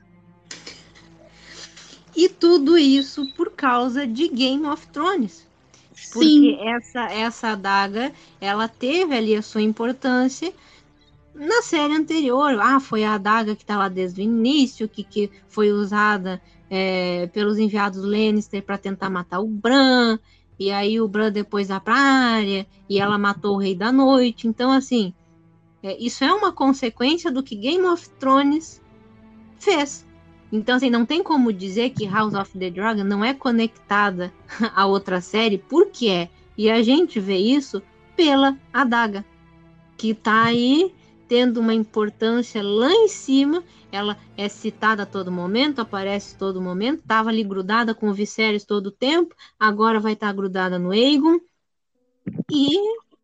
E tudo isso por causa de Game of Thrones. Porque Sim, essa, essa adaga, ela teve ali a sua importância na série anterior. Ah, foi a adaga que está lá desde o início, que, que foi usada é, pelos enviados Lannister para tentar matar o Bran, e aí o Bran depois vai para a área, e ela matou o Rei da Noite. Então, assim, é, isso é uma consequência do que Game of Thrones fez. Então, assim, não tem como dizer que House of the Dragon não é conectada a outra série, porque é. E a gente vê isso pela adaga, que tá aí tendo uma importância lá em cima. Ela é citada a todo momento, aparece a todo momento, estava ali grudada com o Viserys todo o tempo, agora vai estar tá grudada no Aegon. E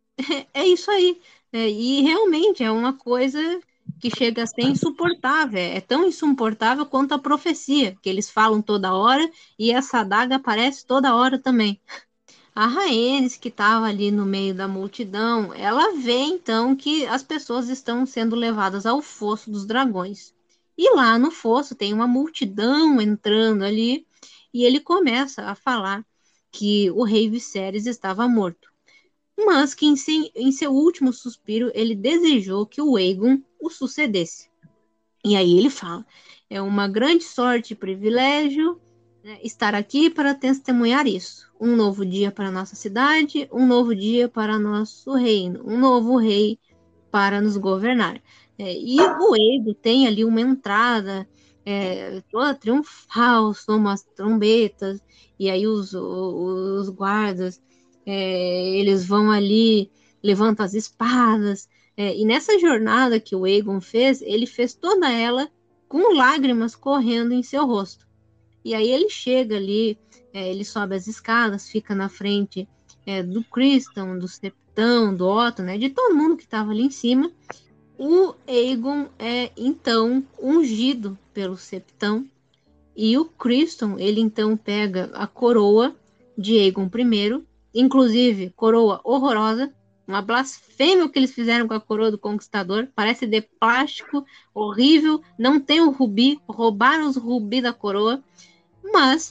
é isso aí. É, e realmente é uma coisa que chega a ser insuportável. É tão insuportável quanto a profecia, que eles falam toda hora, e essa adaga aparece toda hora também. A Rhaenys, que estava ali no meio da multidão, ela vê então que as pessoas estão sendo levadas ao fosso dos dragões. E lá no fosso tem uma multidão entrando ali, e ele começa a falar que o rei Viserys estava morto, mas que em, se, em seu último suspiro ele desejou que o Aegon o sucedesse. E aí ele fala: é uma grande sorte e privilégio, né, estar aqui para testemunhar isso. Um novo dia para nossa cidade, um novo dia para nosso reino, um novo rei para nos governar. É, e o Aegon tem ali uma entrada é, toda triunfal, são umas trombetas, e aí os, os, os guardas é, eles vão ali, levantam as espadas. É, e nessa jornada que o Aegon fez, ele fez toda ela com lágrimas correndo em seu rosto. E aí ele chega ali, é, ele sobe as escadas, fica na frente é, do Criston, do Septão, do Otto, né, de todo mundo que estava ali em cima. O Aegon é então ungido pelo Septão, e o Criston, ele então pega a coroa de Aegon I, inclusive coroa horrorosa, uma blasfêmia o que eles fizeram com a coroa do Conquistador, parece de plástico, horrível, não tem o rubi, roubaram os rubi da coroa, mas,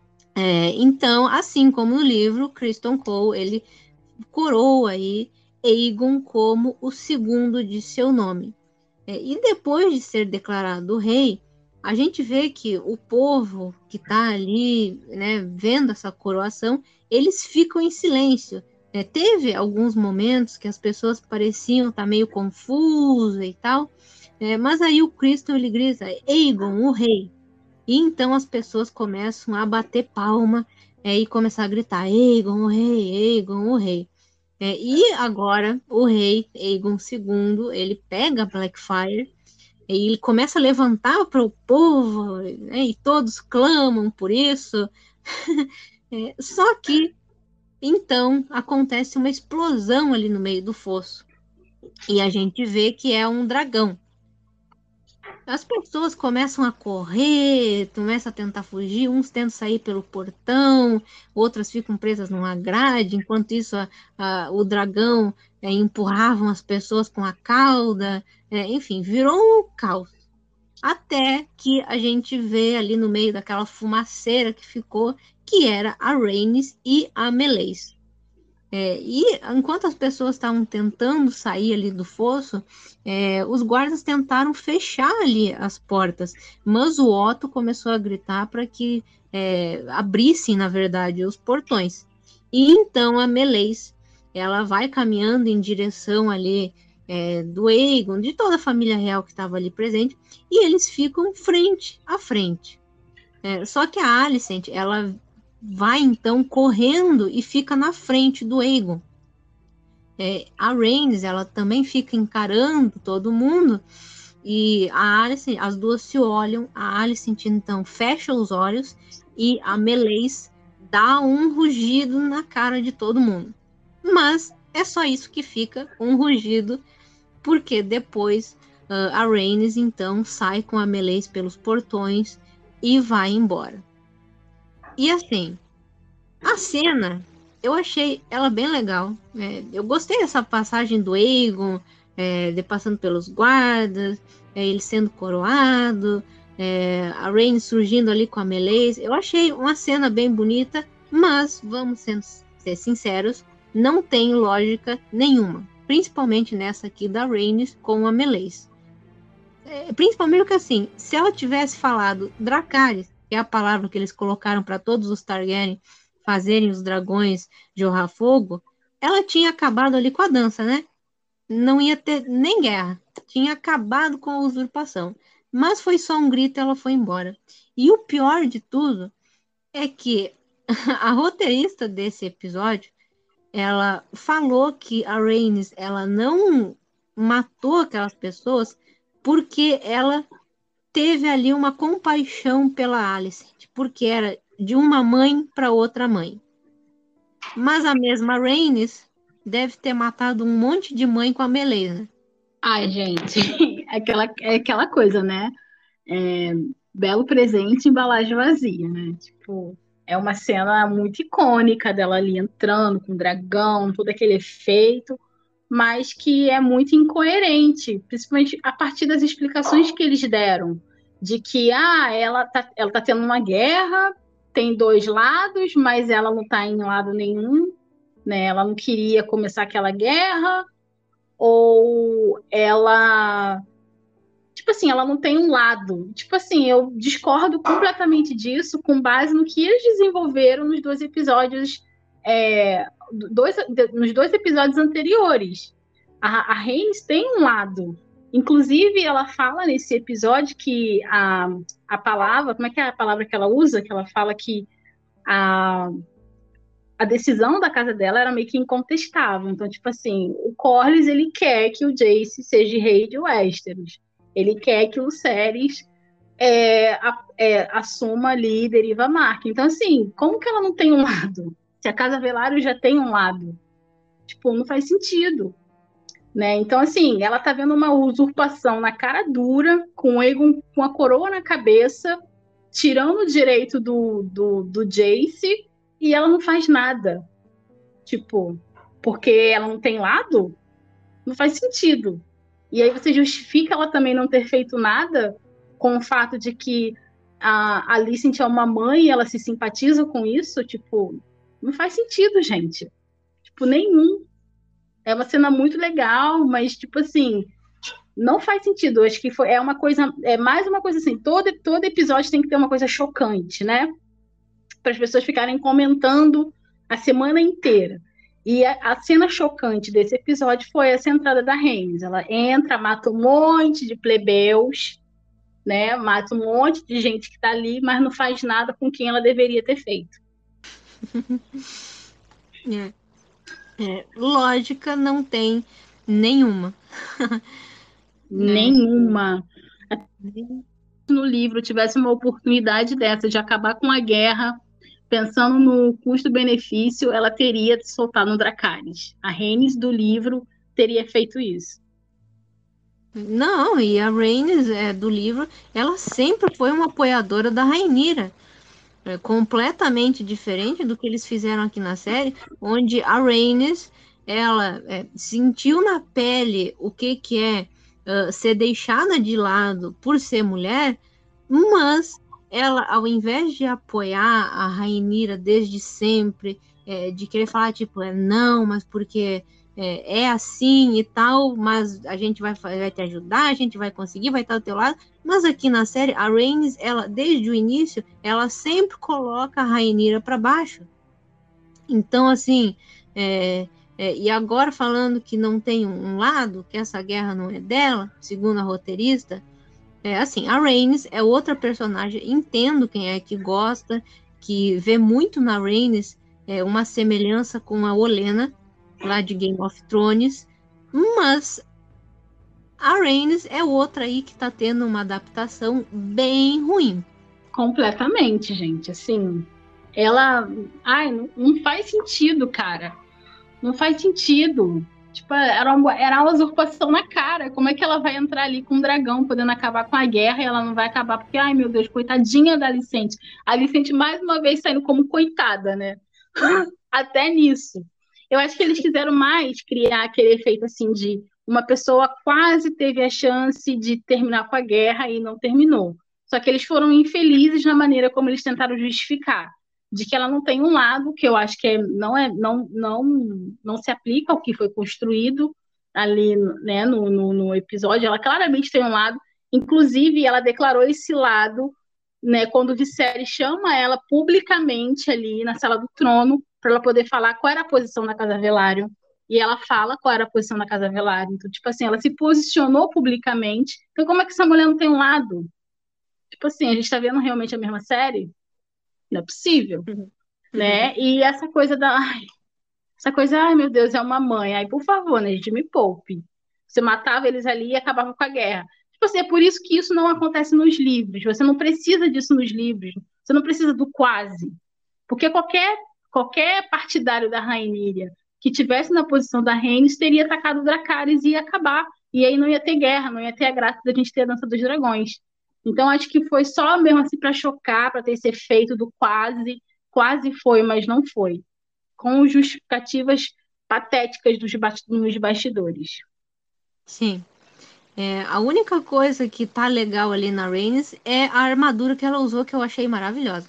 é, então, assim como no livro, Criston Cole, ele coroa aí Aegon como o segundo de seu nome. É, e depois de ser declarado rei, a gente vê que o povo que está ali, né, vendo essa coroação, eles ficam em silêncio. É, teve alguns momentos que as pessoas pareciam estar tá meio confusas e tal, é, mas aí o Cristo ele grita: Aegon, o rei. E então as pessoas começam a bater palma é, e começar a gritar: Aegon, o rei, Aegon, o rei. É, e agora o rei Aegon segundo, ele pega Blackfyre E ele começa a levantar para o povo, né, e todos clamam por isso. É, só que, então, acontece uma explosão ali no meio do fosso. E a gente vê que é um dragão. As pessoas começam a correr, começam a tentar fugir, uns tentam sair pelo portão, outras ficam presas numa grade, enquanto isso a, a, o dragão é, empurravam as pessoas com a cauda, é, enfim, virou um caos. Até que a gente vê ali no meio daquela fumaceira que ficou, que era a Rhaenys e a Meleys. É, e enquanto as pessoas estavam tentando sair ali do fosso, é, os guardas tentaram fechar ali as portas, mas o Otto começou a gritar para que é, abrissem, na verdade, os portões. E então a Meleys, ela vai caminhando em direção ali é, do Aegon, de toda a família real que estava ali presente, e eles ficam frente a frente. É, só que a Alicent, ela vai então correndo e fica na frente do Aegon. É, a Rhaenys, ela também fica encarando todo mundo e a Alicent, as duas se olham, a Alicent então fecha os olhos e a Meleys dá um rugido na cara de todo mundo. Mas é só isso que fica, um rugido, porque depois uh, a Rhaenys então sai com a Meleys pelos portões e vai embora. E assim, a cena, eu achei ela bem legal. Né? Eu gostei dessa passagem do Aegon, é, de passando pelos guardas, é, ele sendo coroado, é, a Rain surgindo ali com a Meleys. Eu achei uma cena bem bonita, mas, vamos ser, ser sinceros, não tem lógica nenhuma. Principalmente nessa aqui da Rhaenys com a Meleys. É, principalmente porque, assim, se ela tivesse falado Dracarys, que é a palavra que eles colocaram para todos os Targaryen fazerem os dragões jorrar fogo, ela tinha acabado ali com a dança, né? Não ia ter nem guerra. Tinha acabado com a usurpação. Mas foi só um grito e ela foi embora. E o pior de tudo é que a roteirista desse episódio, ela falou que a Rhaenys, ela não matou aquelas pessoas porque ela teve ali uma compaixão pela Alicent, porque era de uma mãe para outra mãe. Mas a mesma Rhaenys deve ter matado um monte de mãe com a Meleys, né? Ai, gente, é aquela, é aquela coisa, né? É, belo presente, embalagem vazia, né? Tipo, é uma cena muito icônica dela ali entrando com o dragão, todo aquele efeito, mas que é muito incoerente, principalmente a partir das explicações que eles deram, de que ah, ela tá, ela tá tendo uma guerra, tem dois lados, mas ela não tá em lado nenhum, né? Ela não queria começar aquela guerra, ou ela, tipo assim, ela não tem um lado. Tipo assim, eu discordo completamente disso com base no que eles desenvolveram nos dois episódios, é, dois, nos dois episódios anteriores. A, a Rhaenys tem um lado. Inclusive, ela fala nesse episódio que a, a palavra, como é que é a palavra que ela usa? Que ela fala que a, a decisão da casa dela era meio que incontestável. Então, tipo assim, o Corlys, ele quer que o Jace seja rei de Westeros. Ele quer que o Cerys é, a, é, assuma ali e deriva a marca. Então, assim, como que ela não tem um lado? Se a Casa Velário já tem um lado. Tipo, não faz sentido. Né? Então, assim, ela tá vendo uma usurpação na cara dura, com o Aegon com a coroa na cabeça, tirando o direito do, do, do Jace, e ela não faz nada. Tipo, porque ela não tem lado? Não faz sentido. E aí você justifica ela também não ter feito nada com o fato de que a Alicent é uma mãe e ela se simpatiza com isso? Tipo, não faz sentido, gente. Tipo, nenhum. É uma cena muito legal, mas, tipo assim, não faz sentido. Eu acho que foi, é uma coisa, é mais uma coisa assim, todo, todo episódio tem que ter uma coisa chocante, né? Para as pessoas ficarem comentando a semana inteira. E a, a cena chocante desse episódio foi essa entrada da Rhaenys. Ela entra, mata um monte de plebeus, né? Mata um monte de gente que está ali, mas não faz nada com quem ela deveria ter feito. É. É, lógica não tem nenhuma. Né? Nenhuma. No livro tivesse uma oportunidade dessa de acabar com a guerra, pensando no custo-benefício, ela teria soltado no Dracarys. A Rhaenys do livro teria feito isso. Não, e a Rhaenys é, do livro, ela sempre foi uma apoiadora da Rhaenyra. É completamente diferente do que eles fizeram aqui na série, onde a Rhaenys, ela é, sentiu na pele o que, que é uh, ser deixada de lado por ser mulher, mas ela, ao invés de apoiar a Rhaenyra desde sempre, é, de querer falar, tipo, é, não, mas porque é, é assim e tal, mas a gente vai, vai te ajudar, a gente vai conseguir, vai estar do teu lado. Mas aqui na série, a Rhaenys, ela, desde o início, ela sempre coloca a Rhaenyra para baixo. Então, assim, é, é, e agora falando que não tem um lado, que essa guerra não é dela, segundo a roteirista, é assim, a Rhaenys é outra personagem, entendo quem é que gosta, que vê muito na Rhaenys é, uma semelhança com a Olenna, lá de Game of Thrones, mas a Rhaenys é outra aí que tá tendo uma adaptação bem ruim. Completamente, gente. Assim, ela. Ai, não, não faz sentido, cara. Não faz sentido. Tipo, era uma, era uma usurpação na cara. Como é que ela vai entrar ali com um dragão, podendo acabar com a guerra, e ela não vai acabar porque, ai meu Deus, coitadinha da Alicente. A Alicente, mais uma vez, saindo como coitada, né? Até nisso. Eu acho que eles quiseram mais criar aquele efeito assim de uma pessoa quase teve a chance de terminar com a guerra e não terminou. Só que eles foram infelizes na maneira como eles tentaram justificar, de que ela não tem um lado, que eu acho que é, não, é, não, não, não se aplica ao que foi construído ali, né, no, no, no episódio. Ela claramente tem um lado, inclusive ela declarou esse lado, né, quando o Viserys chama ela publicamente ali na Sala do Trono, para ela poder falar qual era a posição da Casa Velaryon, e ela fala qual era a posição da Casa Velaryon. Então, tipo assim, ela se posicionou publicamente. Então, como é que essa mulher não tem um lado? Tipo assim, a gente tá vendo realmente a mesma série? Não é possível, uhum. né? E essa coisa da... Ai, essa coisa, ai, meu Deus, é uma mãe. Aí, por favor, né, gente, me poupe. Você matava eles ali e acabava com a guerra. Tipo assim, é por isso que isso não acontece nos livros. Você não precisa disso nos livros. Você não precisa do quase. Porque qualquer, qualquer partidário da Rhaenyra que tivesse na posição da Rhaenys teria atacado o Dracarys e ia acabar. E aí não ia ter guerra, não ia ter a graça da gente ter a Dança dos Dragões. Então, acho que foi só mesmo assim para chocar, para ter esse efeito do quase. Quase foi, mas não foi. Com justificativas patéticas dos, nos bastidores. Sim. É, a única coisa que tá legal ali na Rhaenys é a armadura que ela usou, que eu achei maravilhosa.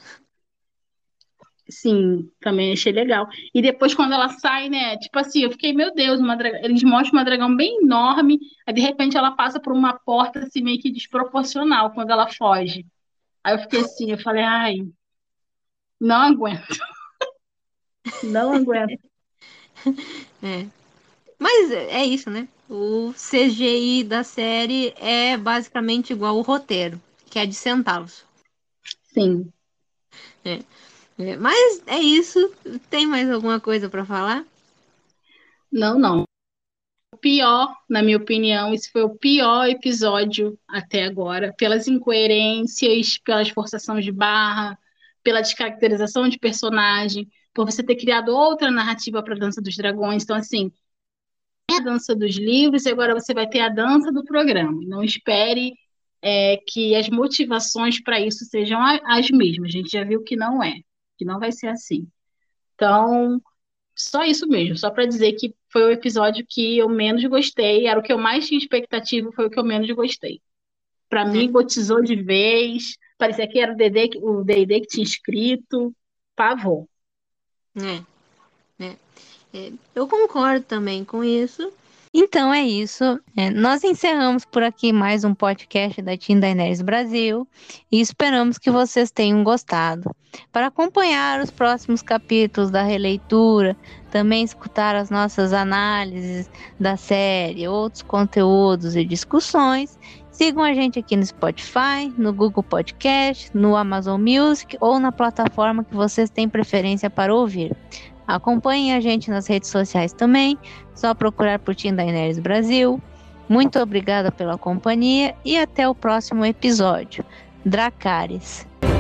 Sim, também achei legal. E depois, quando ela sai, né? Tipo assim, eu fiquei, meu Deus, uma dra... eles mostram uma dragão bem enorme, aí de repente ela passa por uma porta assim, meio que desproporcional quando ela foge. Aí eu fiquei assim, eu falei, ai, não aguento. Não aguento. É. Mas é isso, né? O C G I da série é basicamente igual o roteiro, que é de centavos. Sim. É. É. Mas é isso. Tem mais alguma coisa para falar? Não, não. O pior, na minha opinião, esse foi o pior episódio até agora, pelas incoerências, pelas forçações de barra, pela descaracterização de personagem, por você ter criado outra narrativa para a Dança dos Dragões. Então, assim, a dança dos livros e agora você vai ter a dança do programa. Não espere é, que as motivações para isso sejam as mesmas. A gente já viu que não é, que não vai ser assim. Então, só isso mesmo, só para dizer que foi o episódio que eu menos gostei, era o que eu mais tinha expectativa, foi o que eu menos gostei. Para É. mim, gotizou de vez, parecia que era o D D, o D e D que tinha escrito, pavor. É. É. É. Eu concordo também com isso. Então é isso. É, nós encerramos por aqui mais um podcast da Team Daenerys Brasil e esperamos que vocês tenham gostado. Para acompanhar os próximos capítulos da releitura, também escutar as nossas análises da série, outros conteúdos e discussões, sigam a gente aqui no Spotify, no Google Podcast, no Amazon Music ou na plataforma que vocês têm preferência para ouvir. Acompanhem a gente nas redes sociais também, só procurar por Team Daenerys Brasil. Muito obrigada pela companhia e até o próximo episódio. Dracarys.